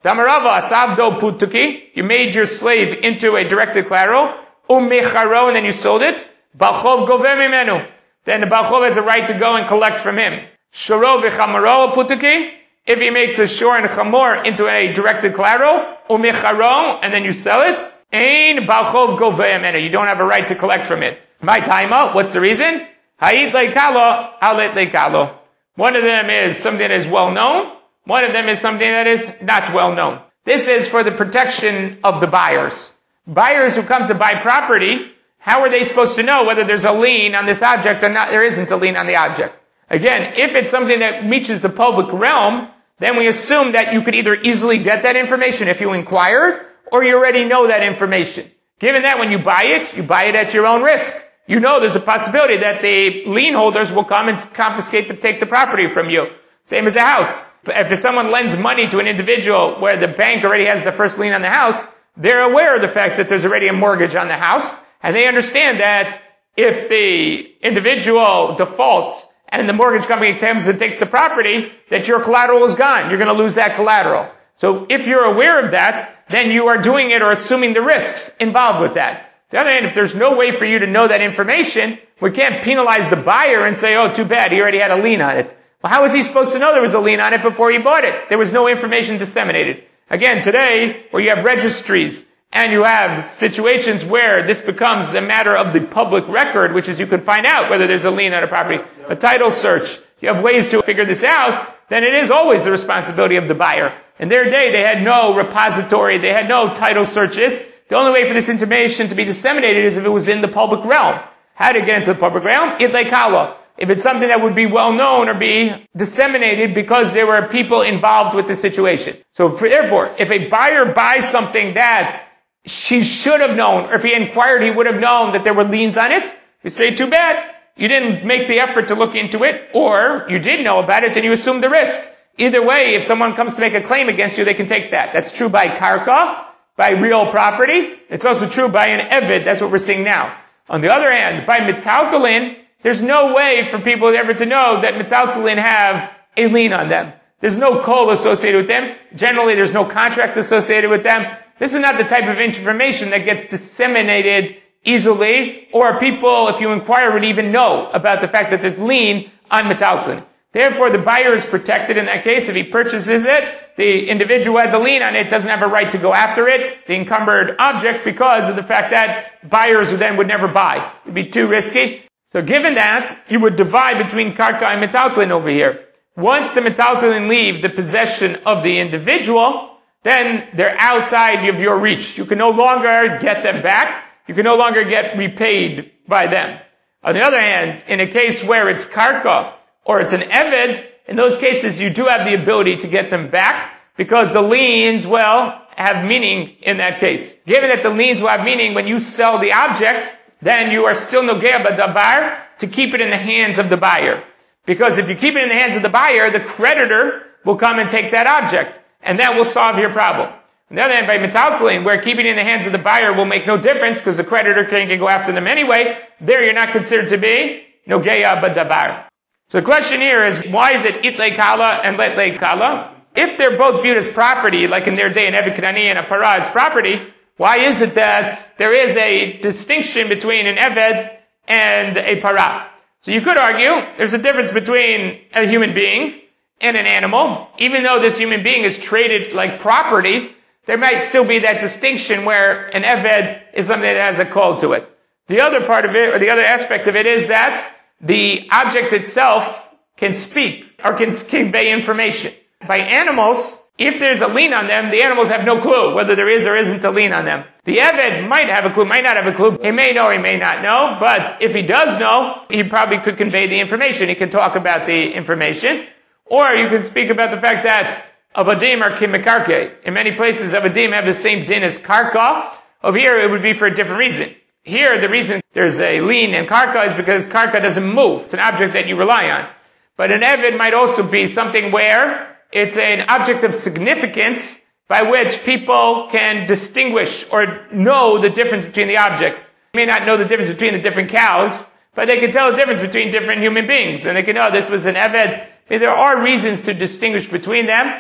Damarava asavdo putuki, you made your slave into a directed collateral, umecharo, and then you sold it, balchov goveh mimenu. Then the balchov has a right to go and collect from him. Shoro v'chamaro putuki, if he makes a shor and chamor into a directed collateral, umecharo, and then you sell it, ein balchov goveh mimenu. You don't have a right to collect from it. My taima, what's the reason? Ha'it leikalo, alet leikalo. One of them is something that is well known. One of them is something that is not well known. This is for the protection of the buyers. Buyers who come to buy property, how are they supposed to know whether there's a lien on this object or not? There isn't a lien on the object. Again, if it's something that reaches the public realm, then we assume that you could either easily get that information if you inquired, or you already know that information. Given that when you buy it at your own risk. You know there's a possibility that the lien holders will come and take the property from you. Same as a house. If someone lends money to an individual where the bank already has the first lien on the house, they're aware of the fact that there's already a mortgage on the house, and they understand that if the individual defaults and the mortgage company comes and takes the property, that your collateral is gone. You're going to lose that collateral. So if you're aware of that, then you are doing it or assuming the risks involved with that. On the other hand, if there's no way for you to know that information, we can't penalize the buyer and say, oh, too bad, he already had a lien on it. Well, how was he supposed to know there was a lien on it before he bought it? There was no information disseminated. Again, today, where you have registries, and you have situations where this becomes a matter of the public record, which is you can find out whether there's a lien on a property, a title search, you have ways to figure this out, then it is always the responsibility of the buyer. In their day, they had no repository, they had no title searches. The only way for this information to be disseminated is if it was in the public realm. How to get into the public realm? Idleikala. If it's something that would be well known or be disseminated because there were people involved with the situation. So therefore, if a buyer buys something that she should have known, or if he inquired, he would have known that there were liens on it, we say, too bad. You didn't make the effort to look into it, or you did know about it and you assumed the risk. Either way, if someone comes to make a claim against you, they can take that. That's true by karka, by real property. It's also true by an eved. That's what we're seeing now. On the other hand, by metaltalin, there's no way for people ever to know that metaltalin have a lien on them. There's no call associated with them. Generally, there's no contract associated with them. This is not the type of information that gets disseminated easily, or people, if you inquire, would even know about the fact that there's lien on metaltalin. Therefore, the buyer is protected in that case. If he purchases it, the individual who had the lien on it doesn't have a right to go after it, the encumbered object, because of the fact that buyers then would never buy. It'd be too risky. So given that, you would divide between karka and metaltalin over here. Once the metaltalin leave the possession of the individual, then they're outside of your reach. You can no longer get them back. You can no longer get repaid by them. On the other hand, in a case where it's karka, or it's an eved, in those cases you do have the ability to get them back, because the liens, well, have meaning in that case. Given that the liens will have meaning when you sell the object, then you are still nogea b'davar to keep it in the hands of the buyer. Because if you keep it in the hands of the buyer, the creditor will come and take that object, and that will solve your problem. On the other hand, by metaltalin, where keeping it in the hands of the buyer will make no difference, because the creditor can go after them anyway, there you're not considered to be nogea b'davar. So the question here is, why is it itlei kala and letlei kala? If they're both viewed as property, like in their day an eved kanani and a parah is property, why is it that there is a distinction between an eved and a parah? So you could argue there's a difference between a human being and an animal. Even though this human being is traded like property, there might still be that distinction where an eved is something that has a call to it. The other part of it, or the other aspect of it, is that the object itself can speak or can convey information. By animals, if there's a lien on them, the animals have no clue whether there is or isn't a lien on them. The eved might have a clue, might not have a clue. He may know, he may not know, but if he does know, he probably could convey the information. He can talk about the information. Or you can speak about the fact that avadim are kimekarke. In many places, avadim have the same din as karka. Over here, it would be for a different reason. Here, the reason there's a lien in karka is because karka doesn't move. It's an object that you rely on. But an eved might also be something where it's an object of significance by which people can distinguish or know the difference between the objects. They may not know the difference between the different cows, but they can tell the difference between different human beings. And they can know this was an eved. There are reasons to distinguish between them.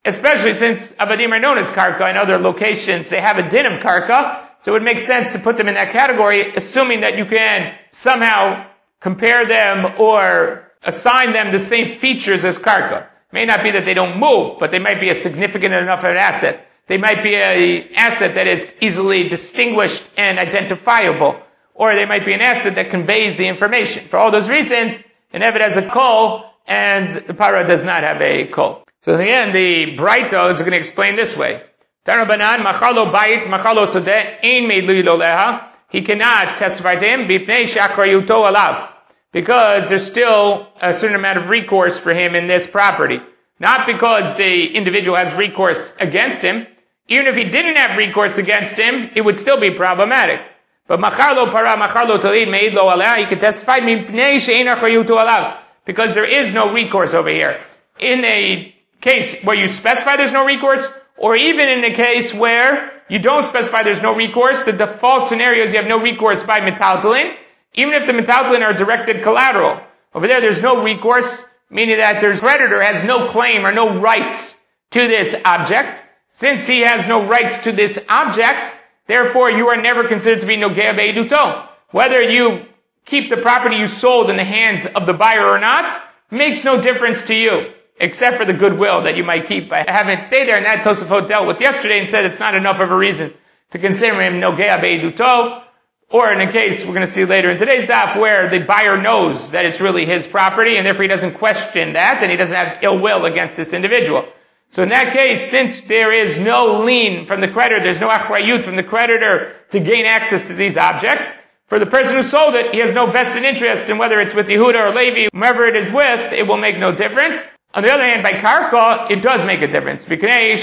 especially since Avadim are known as Karka in other locations, they have a din of Karka, so it would make sense to put them in that category, assuming that you can somehow compare them or assign them the same features as Karka. It may not be that they don't move, but they might be a significant enough an asset. They might be an asset that is easily distinguished and identifiable, or they might be an asset that conveys the information. For all those reasons, an Eved has a kol, and the Para does not have a kol. So again, the Braita is going to explain this way. Tana banan, machalo bayit, machalo sodeh, ein meidli loleha. He cannot testify to him, bipnei she'achrayuto alav. Because there's still a certain amount of recourse for him in this property. Not because the individual has recourse against him. Even if he didn't have recourse against him, it would still be problematic. But macharlo para, macharlo talid, meid lo aleh, he can testify, mipnei she'ein achrayuto alav. Because there is no recourse over here. In a case where you specify there's no recourse, or even in a case where you don't specify there's no recourse, the default scenario is you have no recourse by metaltalin, even if the metaltalin are directed collateral. Over there, there's no recourse, meaning that the creditor has no claim or no rights to this object. Since he has no rights to this object, therefore you are never considered to be nogea be'iduto. Whether you keep the property you sold in the hands of the buyer or not, makes no difference to you, except for the goodwill that you might keep by having it stay there, and that Tosafot dealt with yesterday and said it's not enough of a reason to consider him nogea be'iduto. Or in a case we're going to see later in today's daf where the buyer knows that it's really his property and therefore he doesn't question that and he doesn't have ill will against this individual. So in that case, since there is no lien from the creditor, there's no achrayut from the creditor to gain access to these objects, for the person who sold it, he has no vested interest in whether it's with Yehuda or Levi, whomever it is with, it will make no difference. On the other hand, by Karka, it does make a difference. Because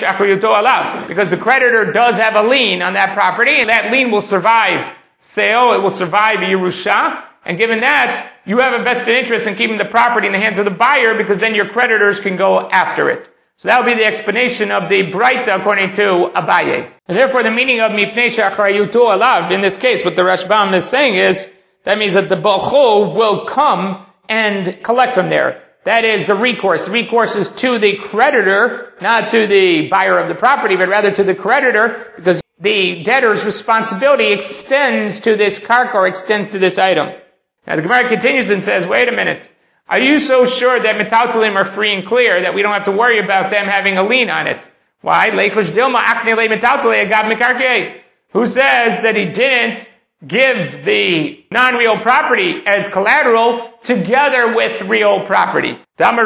the creditor does have a lien on that property and that lien will survive sale, it will survive Yerusha, and given that, you have a vested interest in keeping the property in the hands of the buyer because then your creditors can go after it. So that will be the explanation of the Braita according to Abaye. And therefore the meaning of Mipnei she'achrayuto alav, in this case what the Rashbam is saying is, that means that the Balchov will come and collect from there. That is the recourse. The recourse is to the creditor, not to the buyer of the property, but rather to the creditor, because the debtor's responsibility extends to this karka or extends to this item. Now the Gemara continues and says, wait a minute. Are you so sure that metaltalim are free and clear that we don't have to worry about them having a lien on it? Why? Who says that he didn't give the non-real property as collateral together with real property?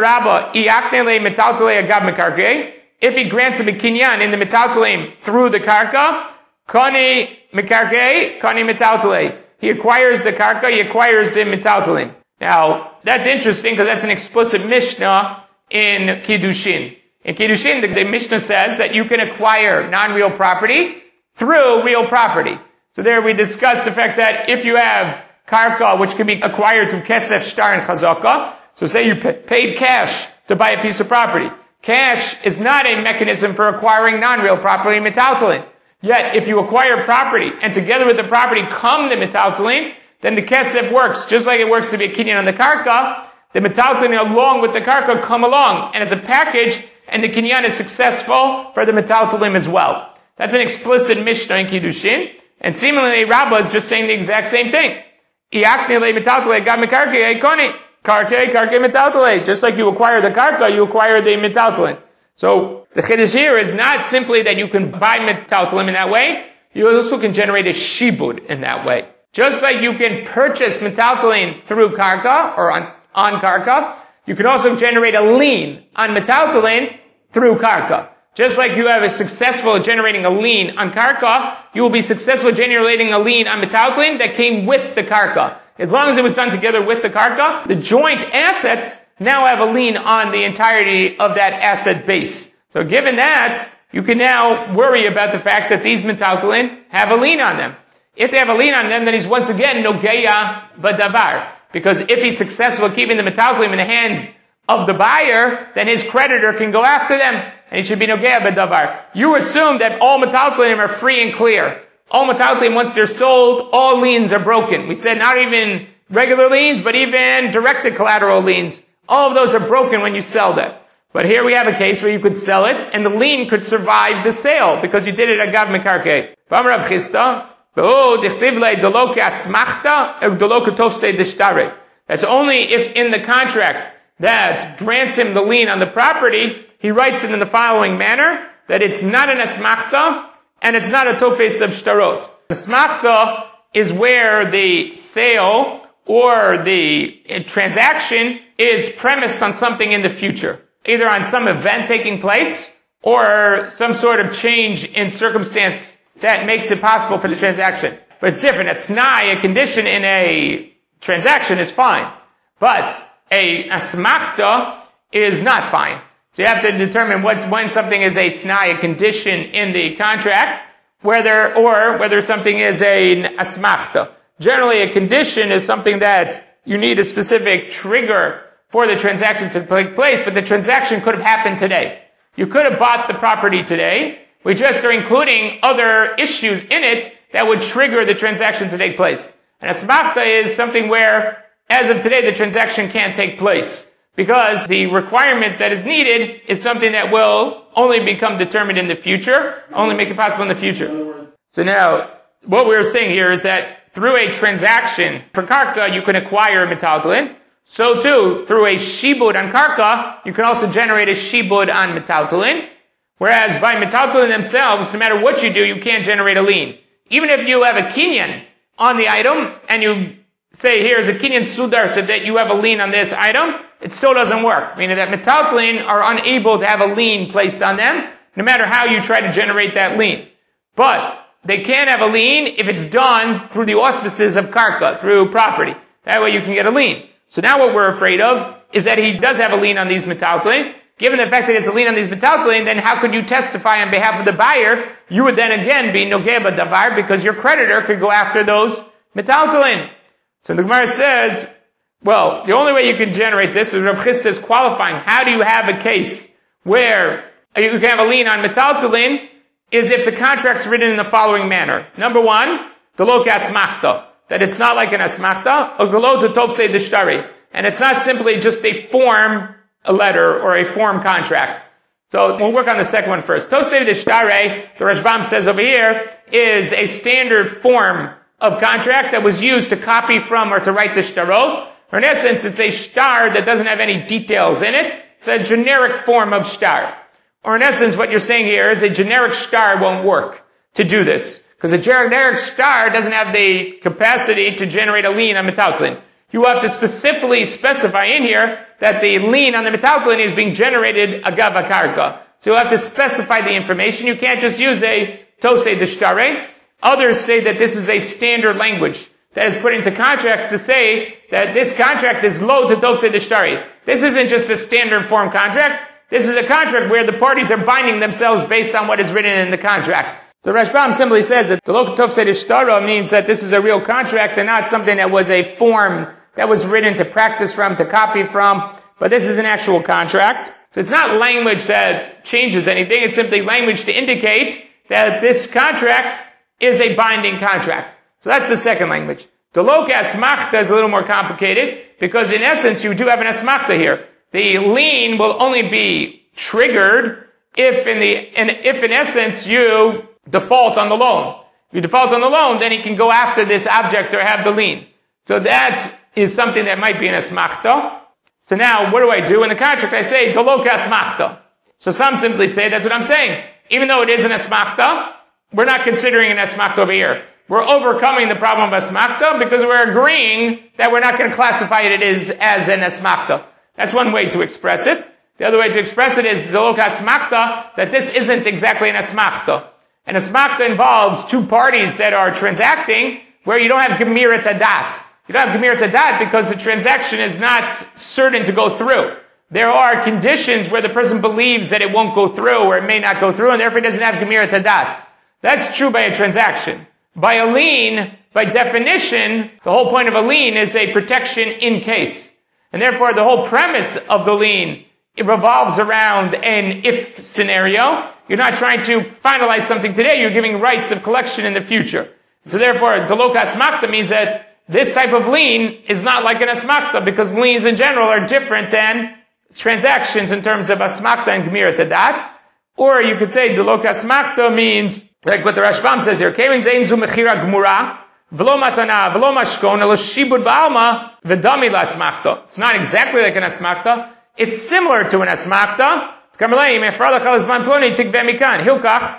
If he grants him a kinyan in the metaltalim through the karka, kani mekarkei, kani metaltalim. He acquires the karka, he acquires the metaltalim. Now, that's interesting because that's an explicit Mishnah in Kiddushin. In Kiddushin, the Mishnah says that you can acquire non-real property through real property. So there we discussed the fact that if you have karka, which can be acquired through kesef, shtar, and chazaka, so say you paid cash to buy a piece of property. Cash is not a mechanism for acquiring non-real property in metaltalin. Yet, if you acquire property, and together with the property come the metaltalin, then the kesef works, just like it works to be a kinyan on the karka. The metaltalin along with the karka come along, and as a package, and the kinyan is successful for the metaltalin as well. That's an explicit Mishnah in Kiddushin, and seemingly Rabbah is just saying the exact same thing. Just like you acquire the karka, you acquire the metaltalin. So the chiddush here is not simply that you can buy metaltalin in that way, you also can generate a shibud in that way. Just like you can purchase metaltalin through karka, or on karka, you can also generate a lien on metaltalin through karka. Just like you have a successful generating a lien on karka, you will be successful generating a lien on metaltalin that came with the karka. As long as it was done together with the karka, the joint assets now have a lien on the entirety of that asset base. So given that, you can now worry about the fact that these metaltalin have a lien on them. If they have a lien on them, then he's once again nogeya b'davar. Because if he's successful keeping the metaltalim in the hands of the buyer, then his creditor can go after them, and he should be nogeya b'davar. You assume that all metaltalim are free and clear. All metaltalim, once they're sold, all liens are broken. We said not even regular liens, but even directed collateral liens. All of those are broken when you sell them. But here we have a case where you could sell it, and the lien could survive the sale, because you did it agav mekarkei. V'amar Rav Chisda, be'o dichtiv lei doloke asmachta, doloke tofsei dishtare. That's only if in the contract that grants him the lien on the property, he writes it in the following manner, that it's not an asmachta, and it's not a tofes of shtarot. Asmachta is where the sale or the transaction is premised on something in the future, either on some event taking place or some sort of change in circumstance that makes it possible for the transaction. But it's different. It's not a condition in a transaction is fine, but a asmachta is not fine. So you have to determine when something is a t'nai, a condition in the contract, whether something is an asmachta. Generally, a condition is something that you need a specific trigger for the transaction to take place, but the transaction could have happened today. You could have bought the property today. We just are including other issues in it that would trigger the transaction to take place. And asmachta is something where, as of today, the transaction can't take place, because the requirement that is needed is something that will only become determined in the future, only make it possible in the future. So now, what we're saying here is that through a transaction for karka, you can acquire a metaltalin. So too, through a shibud on karka, you can also generate a shibud on metaltalin. Whereas by metaltalin themselves, no matter what you do, you can't generate a lien. Even if you have a kinyan on the item, and you say, here's a kinyan sudar, so that you have a lien on this item, it still doesn't work. Meaning that metaltalin are unable to have a lien placed on them, no matter how you try to generate that lien. But they can have a lien if it's done through the auspices of karka, through property. That way you can get a lien. So now what we're afraid of is that he does have a lien on these metaltalin. Given the fact that it's a lien on these metaltalin, then how could you testify on behalf of the buyer? You would then again be nogeh b'davar, because your creditor could go after those metaltalin. So the Gemara says, well, the only way you can generate this is Rav Chisda is qualifying. How do you have a case where you can have a lien on metaltalin is if the contract's written in the following manner. Number one, delo asmachta, that it's not like an asmachta, or gelo to tofsei dishtari, and it's not simply just a form, a letter, or a form contract. So we'll work on the second one first. Tofsei dishtari, the Rashbam says over here, is a standard form of contract that was used to copy from or to write the shtarot. Or in essence, it's a shtar that doesn't have any details in it. It's a generic form of shtar. Or in essence, what you're saying here is a generic shtar won't work to do this. Because a generic shtar doesn't have the capacity to generate a lien on metaltalin. You have to specifically specify in here that the lien on the metaltalin is being generated agav karka. So you'll have to specify the information. You can't just use a tosei dishtare. Others say that this is a standard language that is put into contracts to say that this contract is lo to tosei dishtare. This isn't just a standard form contract. This is a contract where the parties are binding themselves based on what is written in the contract. So Rashbam simply says that the lo tosei dishtare means that this is a real contract and not something that was a form that was written to practice from, to copy from, but this is an actual contract. So it's not language that changes anything, it's simply language to indicate that this contract is a binding contract. So that's the second language. The lo asmachta is a little more complicated, because in essence you do have an asmachta here. The lien will only be triggered if in essence you default on the loan. If you default on the loan, then he can go after this object or have the lien. So that is something that might be an asmachta. So now, what do I do? In the contract, I say, dolo asmachta. So some simply say, that's what I'm saying. Even though it is an asmachta, we're not considering an asmachta over here. We're overcoming the problem of asmachta because we're agreeing that we're not going to classify it as an asmachta. That's one way to express it. The other way to express it is dolo asmachta, that this isn't exactly an asmachta. An asmachta involves two parties that are transacting where you don't have gemirat adat. You don't have gemirat adat because the transaction is not certain to go through. There are conditions where the person believes that it won't go through or it may not go through, and therefore it doesn't have gemirat adat. That's true by a transaction. By a lien, by definition, the whole point of a lien is a protection in case. And therefore the whole premise of the lien, it revolves around an if scenario. You're not trying to finalize something today, you're giving rights of collection in the future. So therefore, the lo asmachta means that this type of lien is not like an asmachta, because liens in general are different than transactions in terms of asmakta and gemira tadat. Or you could say delok asmakta means, like what the Rashbam says here, Kevin zein zu mechira gemura, v'lo matana, v'lo mashkon, elo shibud ba'alma, v'dami la'asmakta. It's not exactly like an asmakta. It's similar to an asmakta. Hilkach,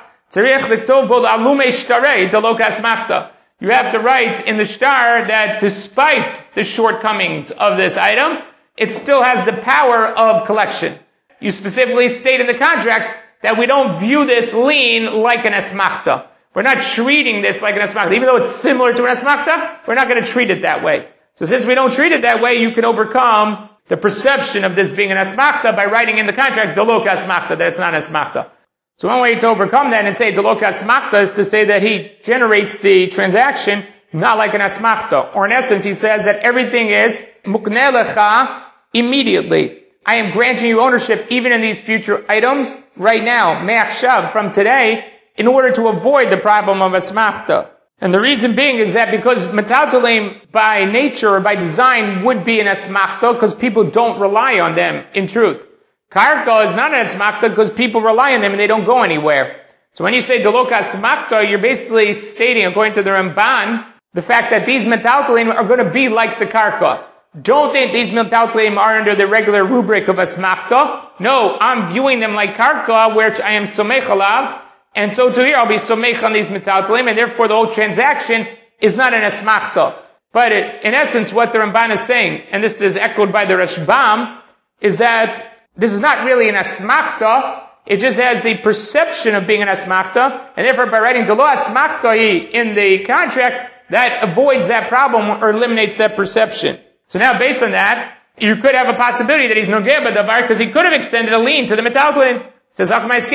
you have to write in the shtar that despite the shortcomings of this item, it still has the power of collection. You specifically state in the contract that we don't view this lien like an asmachta. We're not treating this like an asmachta. Even though it's similar to an asmachta, we're not going to treat it that way. So since we don't treat it that way, you can overcome the perception of this being an asmachta by writing in the contract, delok asmachta, that it's not an asmachta. So one way to overcome that and say delok asmachta is to say that he generates the transaction not like an asmachta. Or in essence, he says that everything is mukneh lecha immediately. I am granting you ownership even in these future items right now, me'achshav, from today, in order to avoid the problem of asmachta. And the reason being is that because metaltalim by nature or by design would be an asmachta because people don't rely on them in truth. Karka is not an asmachta because people rely on them and they don't go anywhere. So when you say delok asmachta, you're basically stating, according to the Ramban, the fact that these metaltalim are going to be like the karka. Don't think these metaltalim are under the regular rubric of asmachta. No, I'm viewing them like karka, which I am somech alav. And so to here, I'll be somech on these metaltalim, and therefore the whole transaction is not an asmachta. But in essence, what the Ramban is saying, and this is echoed by the Rashbam, is that this is not really an asmachta. It just has the perception of being an asmachta, and therefore by writing the law asmachta in the contract, that avoids that problem or eliminates that perception. So now, based on that, you could have a possibility that he's nogeh b'davar because he could have extended a lien to the metaltalim. Says, it's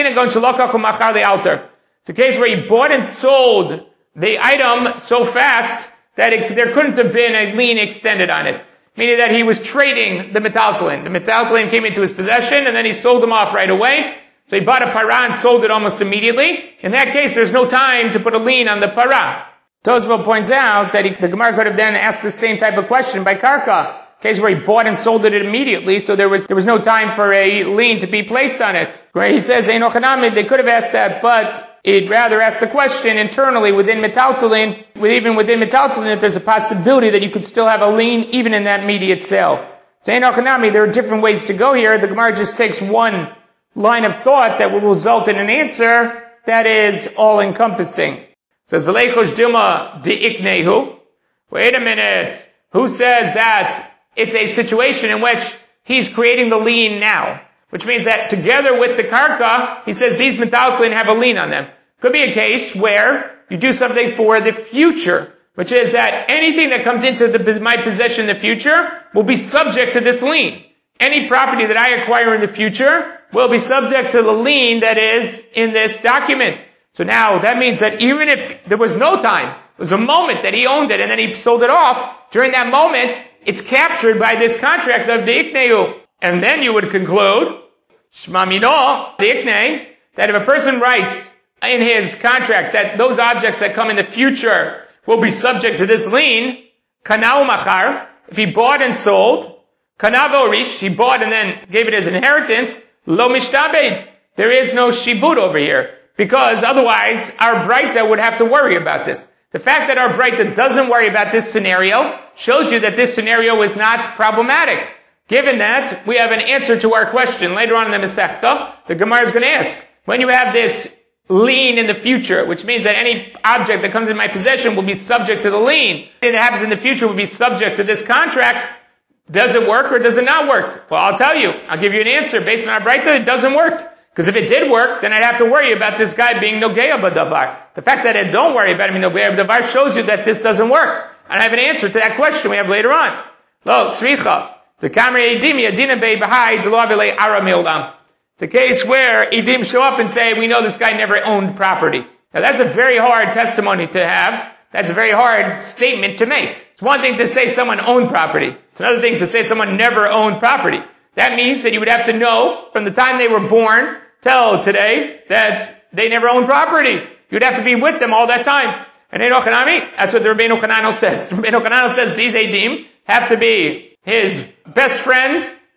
a case where he bought and sold the item so fast that there couldn't have been a lien extended on it. Meaning that he was trading the metaltalim. The metaltalim came into his possession and then he sold them off right away. So he bought a parah and sold it almost immediately. In that case, there's no time to put a lien on the parah. Tosfot points out that the Gemara could have then asked the same type of question by karka. Case where he bought and sold it immediately, so there was no time for a lien to be placed on it. Where he says, Ein ochanamid, they could have asked that, but he'd rather ask the question internally within metaltalin, even within metaltalin, that there's a possibility that you could still have a lien even in that immediate sale. So Ein ochanamid, there are different ways to go here. The Gemara just takes one line of thought that will result in an answer that is all-encompassing. It says, V'leichosh dilma di'iknehu. Wait a minute. Who says that it's a situation in which he's creating the lien now? Which means that together with the karka, he says these metaltalin have a lien on them. Could be a case where you do something for the future, which is that anything that comes into my possession in the future will be subject to this lien. Any property that I acquire in the future will be subject to the lien that is in this document. So now that means that even if there was no time, it was a moment that he owned it and then he sold it off, during that moment, it's captured by this contract of the ikneu. And then you would conclude, Shma mino, the iknei, that if a person writes in his contract that those objects that come in the future will be subject to this lien, kanau machar, if he bought and sold, kanavo rish, he bought and then gave it as inheritance, lo mishtabed, there is no shibud over here. Because otherwise, our Braita would have to worry about this. The fact that our Braita doesn't worry about this scenario shows you that this scenario is not problematic. Given that, we have an answer to our question. Later on in the Masechta, the Gemara is going to ask, when you have this lien in the future, which means that any object that comes in my possession will be subject to the lien, anything that happens in the future will be subject to this contract, does it work or does it not work? Well, I'll tell you. I'll give you an answer. Based on our Braita, it doesn't work. Because if it did work, then I'd have to worry about this guy being nogea b'davar. The fact that I don't worry about him being nogea b'davar shows you that this doesn't work. And I have an answer to that question we have later on. Lo, tzricha. The kamri edim yadina bei b'hai d'lo avilei ara mi'olam. It's a case where edim show up and say, we know this guy never owned property. Now that's a very hard testimony to have. That's a very hard statement to make. It's one thing to say someone owned property. It's another thing to say someone never owned property. That means that you would have to know from the time they were born till today that they never owned property. You'd have to be with them all that time. And that's what the Rabbeinu Hananel says. Rabbeinu Hananel says these Eidim have to be his best friends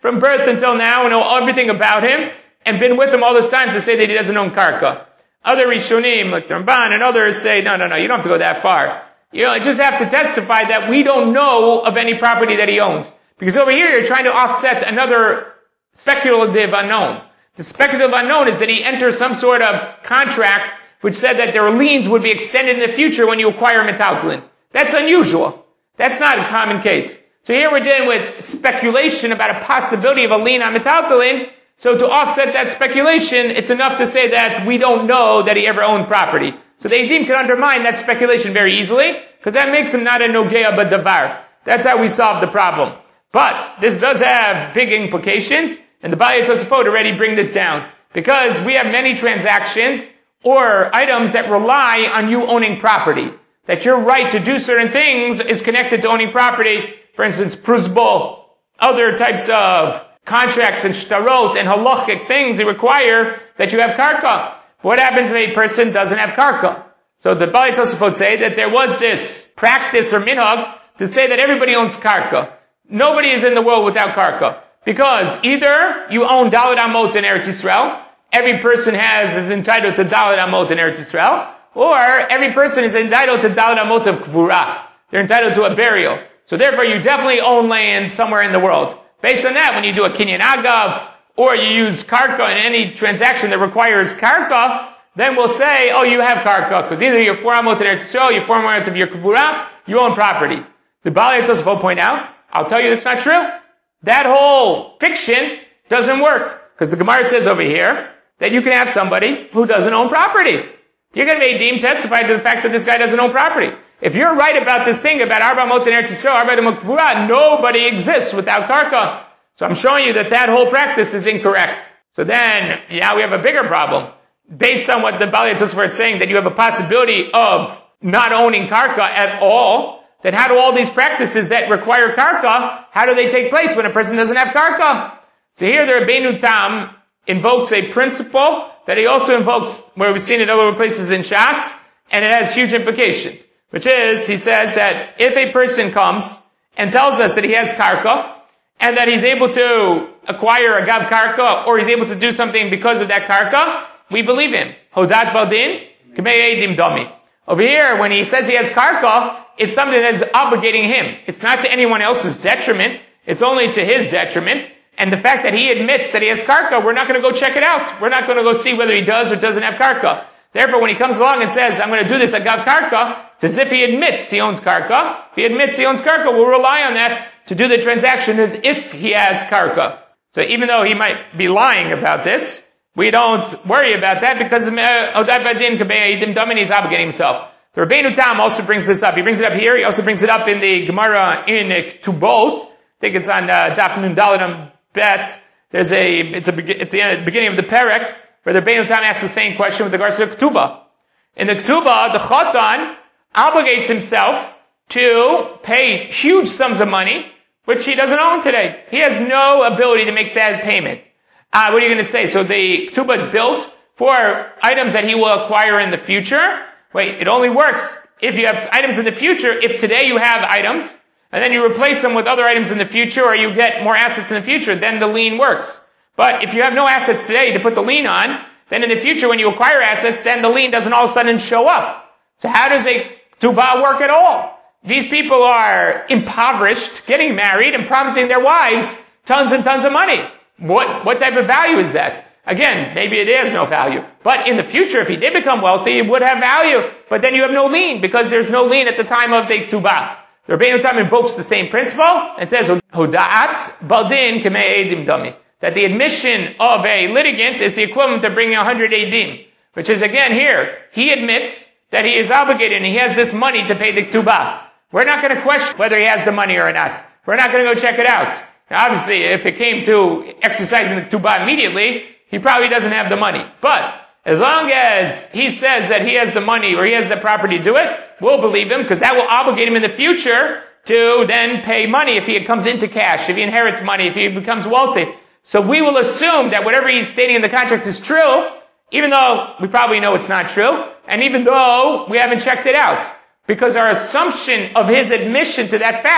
from birth until now and know everything about him and been with him all this time to say that he doesn't own karka. Other Rishonim, like the Ramban and others, say, no, you don't have to go that far. You just have to testify that we don't know of any property that he owns. Because over here you're trying to offset another speculative unknown. The speculative unknown is that he enters some sort of contract which said that their liens would be extended in the future when you acquire metaltalin. That's unusual. That's not a common case. So here we're dealing with speculation about a possibility of a lien on metaltalin. So to offset that speculation, it's enough to say that we don't know that he ever owned property. So the Eidim can undermine that speculation very easily, because that makes him not a nogea but davar. That's how we solve the problem. But this does have big implications, and the Baalei Tosafot already bring this down. Because we have many transactions or items that rely on you owning property. That your right to do certain things is connected to owning property. For instance, pruzbol, other types of contracts and shtarot and halachic things that require that you have karka. What happens if a person doesn't have karka? So the Baalei Tosafot say that there was this practice or minhag to say that everybody owns karka. Nobody is in the world without karka. Because either you own Dalet Amot in Eretz Yisrael, every person is entitled to Dalet Amot in Eretz Yisrael, or every person is entitled to Dalet Amot of Kvura. They're entitled to a burial. So therefore you definitely own land somewhere in the world. Based on that, when you do a Kinyan Agav, or you use karka in any transaction that requires karka, then we'll say, oh, you have karka, because either you're 4 Amot in Eretz Yisrael, you're 4 Amot of your Kvura, you own property. The Baalei Tosafot point out, I'll tell you that's not true. That whole fiction doesn't work. Because the Gemara says over here that you can have somebody who doesn't own property. You're going to be deemed testified to the fact that this guy doesn't own property. If you're right about this thing about Arba Amot in Eretz Yisrael, Arba Amot Kvura, nobody exists without karka. So I'm showing you that whole practice is incorrect. So then, yeah, we have a bigger problem. Based on what the Baalei Tosafot is saying, that you have a possibility of not owning karka at all, then how do all these practices that require karka, how do they take place when a person doesn't have karka? So here the Rabbeinu Tam invokes a principle that he also invokes, where we've seen it other places in Shas, and it has huge implications. Which is, he says that if a person comes and tells us that he has karka, and that he's able to acquire a gav karka, or he's able to do something because of that karka, we believe him. Hodat baldin, k'mei eidim dami. Over here, when he says he has karka, it's something that is obligating him. It's not to anyone else's detriment. It's only to his detriment. And the fact that he admits that he has karka, we're not going to go check it out. We're not going to go see whether he does or doesn't have karka. Therefore, when he comes along and says, I'm going to do this agav karka, it's as if he admits he owns karka. If he admits he owns karka, we'll rely on that to do the transaction as if he has karka. So even though he might be lying about this, we don't worry about that because Odai Badin Kabei Eidim Damin is obligating himself. The Rabbeinu Tam also brings this up. He brings it up here. He also brings it up in the Gemara in Tubot. I think it's on Daf Nun Daladam Bet. It's the beginning of the Perek where the Rabbeinu Tam asks the same question with regards to the Ketubah. In the Ketubah, the Chotan obligates himself to pay huge sums of money, which he doesn't own today. He has no ability to make that payment. What are you going to say? So the Ketubah is built for items that he will acquire in the future. Wait, it only works if you have items in the future. If today you have items, and then you replace them with other items in the future, or you get more assets in the future, then the lien works. But if you have no assets today to put the lien on, then in the future when you acquire assets, then the lien doesn't all of a sudden show up. So how does a Ketubah work at all? These people are impoverished, getting married, and promising their wives tons and tons of money. What type of value is that? Again, maybe it has no value. But in the future, if he did become wealthy, it would have value. But then you have no lien, because there's no lien at the time of the Ketubah. The Rabbeinu Tam invokes the same principle, and says, Hoda'at baldin k'mei eidim dami. That the admission of a litigant is the equivalent of bringing 100 eidim. Which is, again, here, he admits that he is obligated, and he has this money to pay the Ketubah. We're not going to question whether he has the money or not. We're not going to go check it out. Now, obviously, if it came to exercising the Ketubah immediately, he probably doesn't have the money. But as long as he says that he has the money or he has the property to do it, we'll believe him, because that will obligate him in the future to then pay money if he comes into cash, if he inherits money, if he becomes wealthy. So we will assume that whatever he's stating in the contract is true, even though we probably know it's not true, and even though we haven't checked it out. Because our assumption of his admission to that fact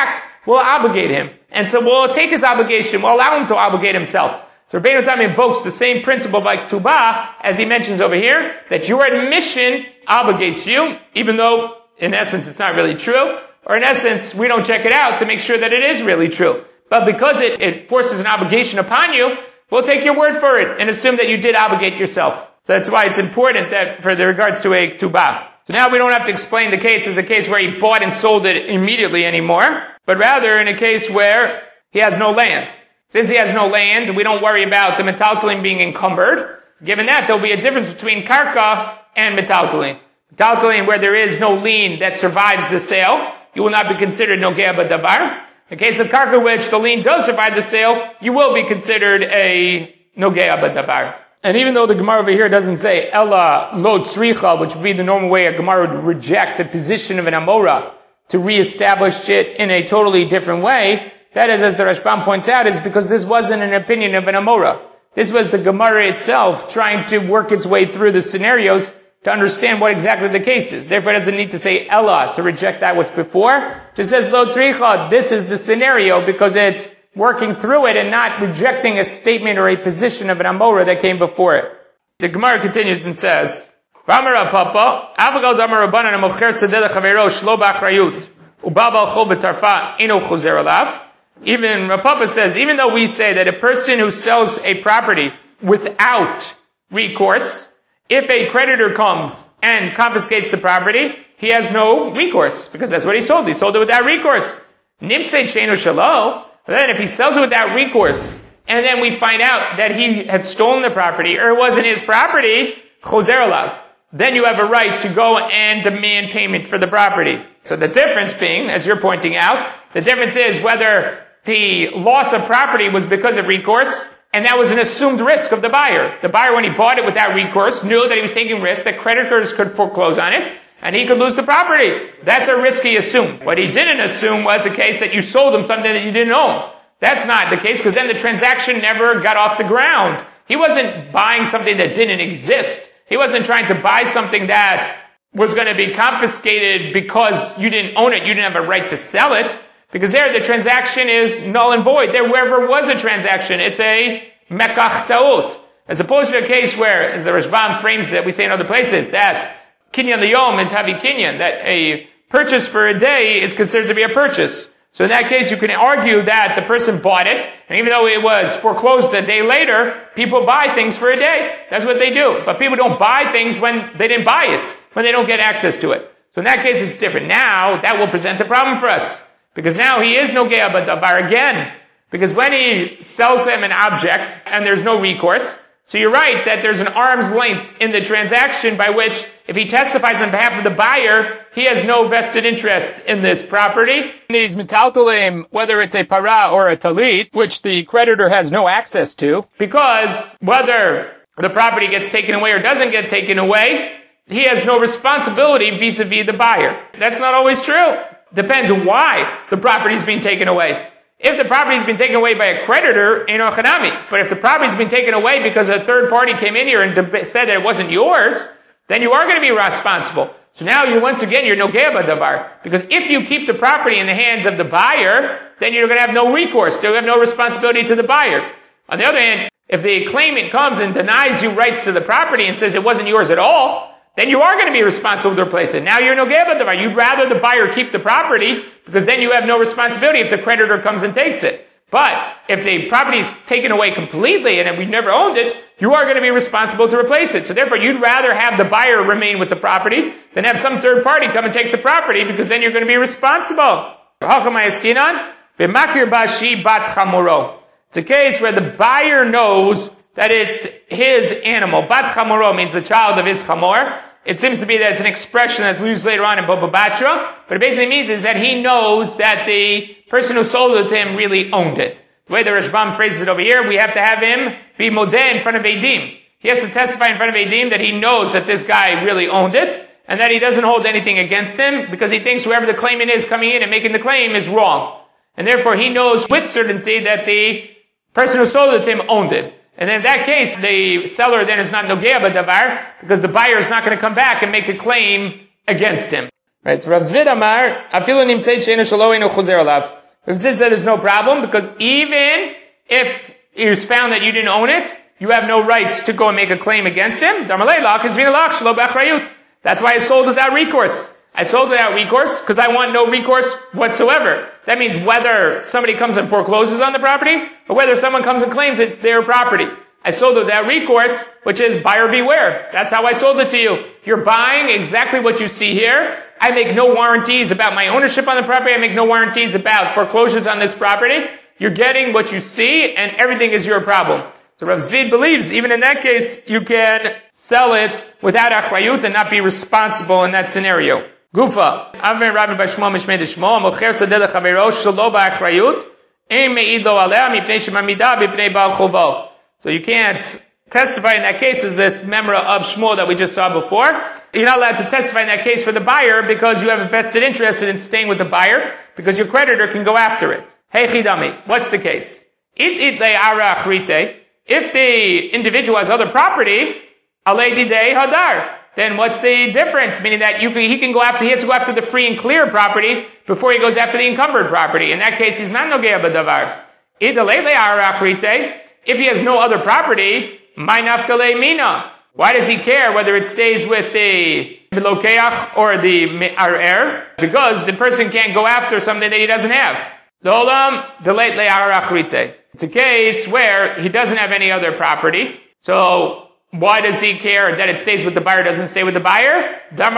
we'll obligate him. And so we'll take his obligation, we'll allow him to obligate himself. So Rabbeinu Tam invokes the same principle by Ketubah, as he mentions over here, that your admission obligates you, even though in essence it's not really true, or in essence we don't check it out to make sure that it is really true. But because it forces an obligation upon you, we'll take your word for it and assume that you did obligate yourself. So that's why it's important that for the regards to a Ketubah. So now we don't have to explain the case as a case where he bought and sold it immediately anymore, but rather in a case where he has no land. Since he has no land, we don't worry about the metaltalin being encumbered. Given that, there'll be a difference between karka and metaltalin. Metaltalin, where there is no lien that survives the sale, you will not be considered nogea b'davar. In case of karka, which the lien does survive the sale, you will be considered a nogea b'davar. And even though the Gemara over here doesn't say ella lo tzricha, which would be the normal way a Gemara would reject the position of an Amora to reestablish it in a totally different way, that is, as the Rashbam points out, is because this wasn't an opinion of an Amora. This was the Gemara itself trying to work its way through the scenarios to understand what exactly the case is. Therefore, it doesn't need to say Ella to reject that what's before. It just says Lo Tzricha, this is the scenario, because it's working through it and not rejecting a statement or a position of an Amora that came before it. The Gemara continues and says, V'amar Papa, Avagal Damar Rabbanan Amocher Sedeh Lechavero Shlo B'Achrayut Uba B'Alchol B'Tarfa Eno Chozer Alav. Even Rapapa says, even though we say that a person who sells a property without recourse, if a creditor comes and confiscates the property, he has no recourse, because that's what he sold. He sold it without recourse. Nimse Chenu Shalo, then if he sells it without recourse, and then we find out that he had stolen the property, or it wasn't his property, Chozer Alav, then you have a right to go and demand payment for the property. So the difference being, as you're pointing out, the difference is whether the loss of property was because of recourse, and that was an assumed risk of the buyer. The buyer, when he bought it without recourse, knew that he was taking risks, that creditors could foreclose on it, and he could lose the property. That's a risk he assumed. What he didn't assume was the case that you sold him something that you didn't own. That's not the case, because then the transaction never got off the ground. He wasn't buying something that didn't exist. He wasn't trying to buy something that was going to be confiscated because you didn't own it, you didn't have a right to sell it. Because there, the transaction is null and void. There, wherever was a transaction, it's a mekach ta'ut. As opposed to a case where, as the Rashbam frames it, we say in other places, that kinyan liyom is havi kinyan, that a purchase for a day is considered to be a purchase. So in that case, you can argue that the person bought it, and even though it was foreclosed a day later, people buy things for a day. That's what they do. But people don't buy things when they didn't buy it, when they don't get access to it. So in that case, it's different. Now, that will present a problem for us. Because now he is nogea b'davar again. Because when he sells him an object and there's no recourse, so you're right that there's an arm's length in the transaction by which if he testifies on behalf of the buyer, he has no vested interest in this property. These metaltalim, whether it's a para or a talit, which the creditor has no access to, because whether the property gets taken away or doesn't get taken away, he has no responsibility vis-a-vis the buyer. That's not always true. Depends why the property is being taken away. If the property has been taken away by a creditor, eno chanami. But if the property has been taken away because a third party came in here and said that it wasn't yours, then you are going to be responsible. So now once again, you're nogea b'davar. Because if you keep the property in the hands of the buyer, then you're going to have no recourse. You'll have no responsibility to the buyer. On the other hand, if the claimant comes and denies you rights to the property and says it wasn't yours at all, then you are going to be responsible to replace it. Now you're nogea b'davar. You'd rather the buyer keep the property, because then you have no responsibility if the creditor comes and takes it. But if the property is taken away completely and we've never owned it, you are going to be responsible to replace it. So therefore, you'd rather have the buyer remain with the property than have some third party come and take the property, because then you're going to be responsible. It's a case where the buyer knows that it's his animal. Bat chamoro means the child of his chamor. It seems to be that it's an expression that's used later on in Baba Batra. But it basically means is that he knows that the person who sold it to him really owned it. The way the Rashbam phrases it over here, we have to have him be modeh in front of Eidim. He has to testify in front of Eidim that he knows that this guy really owned it, and that he doesn't hold anything against him, because he thinks whoever the claimant is coming in and making the claim is wrong. And therefore he knows with certainty that the person who sold it to him owned it. And in that case, the seller then is not nogea b'davar, because the buyer is not going to come back and make a claim against him. Right, so Rav Zvid Amar, afilu nimtzeit she'enu shelo enu chozer alav. Rav Zid said there's no problem because even if it was found that you didn't own it, you have no rights to go and make a claim against him. That's why I sold without recourse. I sold without recourse because I want no recourse whatsoever. That means whether somebody comes and forecloses on the property or whether someone comes and claims it's their property. I sold without recourse, which is buyer beware. That's how I sold it to you. You're buying exactly what you see here. I make no warranties about my ownership on the property. I make no warranties about foreclosures on this property. You're getting what you see and everything is your problem. So Rav Zvid believes even in that case you can sell it without achrayut and not be responsible in that scenario. Gufa. Avmer Rabbi Bashmo Mishmei Dishmo Mocher Sadeh Lechavero Shelo Ba'achrayut Ein Me'id Lo Aleh Mipnei Shemamida B'Pnei Ba'al Chovo. So you can't testify in that case as this memra of Shmuel that we just saw before. You're not allowed to testify in that case for the buyer because you have a vested interest in staying with the buyer because your creditor can go after it. Hey Chidami, what's the case? If the individual has other property, alei didei hadar, then what's the difference? Meaning that he has to go after the free and clear property before he goes after the encumbered property. In that case, he's not nogea b'davar. If he has no other property, my nafkale mina. Why does he care whether it stays with the lokeach or the arer? Because the person can't go after something that he doesn't have. It's a case where he doesn't have any other property. So why does he care that it stays with the buyer, doesn't stay with the buyer?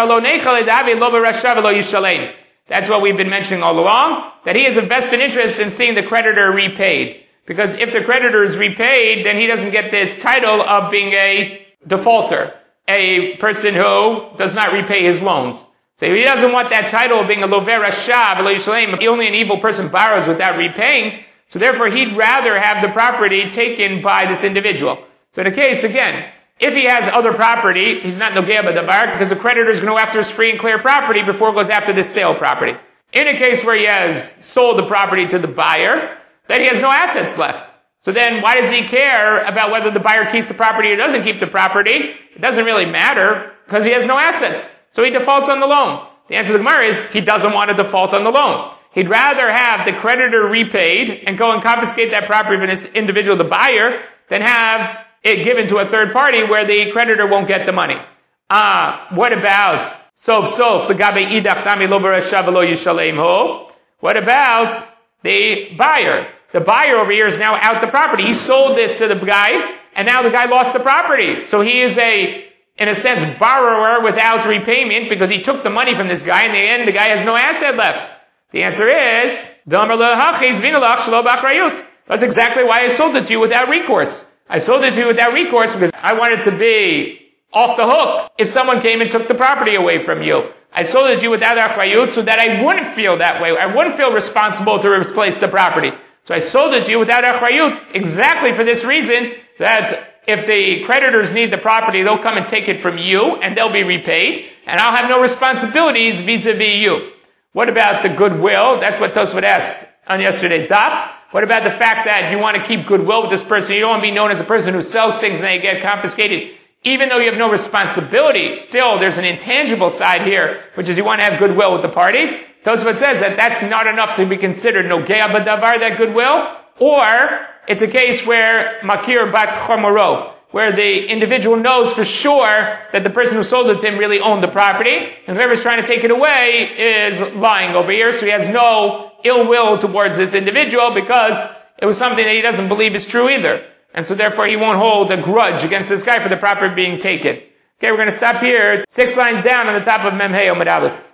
That's what we've been mentioning all along, that he has a vested interest in seeing the creditor repaid. Because if the creditor is repaid, then he doesn't get this title of being a defaulter, a person who does not repay his loans. So he doesn't want that title of being a lover rasha v'lo yishalem. Only an evil person borrows without repaying. So therefore, he'd rather have the property taken by this individual. So in a case, again, if he has other property, he's not nogea b'davar because the creditor is going to go after his free and clear property before it goes after the sale property. In a case where he has sold the property to the buyer, then he has no assets left. So then why does he care about whether the buyer keeps the property or doesn't keep the property? It doesn't really matter because he has no assets. So he defaults on the loan. The answer to the Gemara is he doesn't want to default on the loan. He'd rather have the creditor repaid and go and confiscate that property from this individual, the buyer, than have it given to a third party where the creditor won't get the money. What about sof the gabe idach tami lo v'rasha v'lo yishalem ho? What about the buyer? The buyer over here is now out the property. He sold this to the guy, and now the guy lost the property. So he is in a sense, borrower without repayment because he took the money from this guy. In the end, the guy has no asset left. The answer is, that's exactly why I sold it to you without recourse. I sold it to you without recourse because I wanted to be off the hook if someone came and took the property away from you. I sold it to you without achrayut so that I wouldn't feel that way. I wouldn't feel responsible to replace the property. So I sold it to you without achrayut exactly for this reason that if the creditors need the property, they'll come and take it from you and they'll be repaid and I'll have no responsibilities vis-a-vis you. What about the goodwill? That's what Tosfot asked on yesterday's daf. What about the fact that you want to keep goodwill with this person? You don't want to be known as a person who sells things and they get confiscated. Even though you have no responsibility, still there's an intangible side here, which is you want to have goodwill with the party. Tosfot says that that's not enough to be considered nogea b'davar, that goodwill, or it's a case where makir bat chomoro, where the individual knows for sure that the person who sold it to him really owned the property, and whoever's trying to take it away is lying over here, so he has no ill will towards this individual because it was something that he doesn't believe is true either. And so therefore he won't hold a grudge against this guy for the property being taken. Okay, we're going to stop here. 6 lines down on the top of Mem Hey Omid Aleph.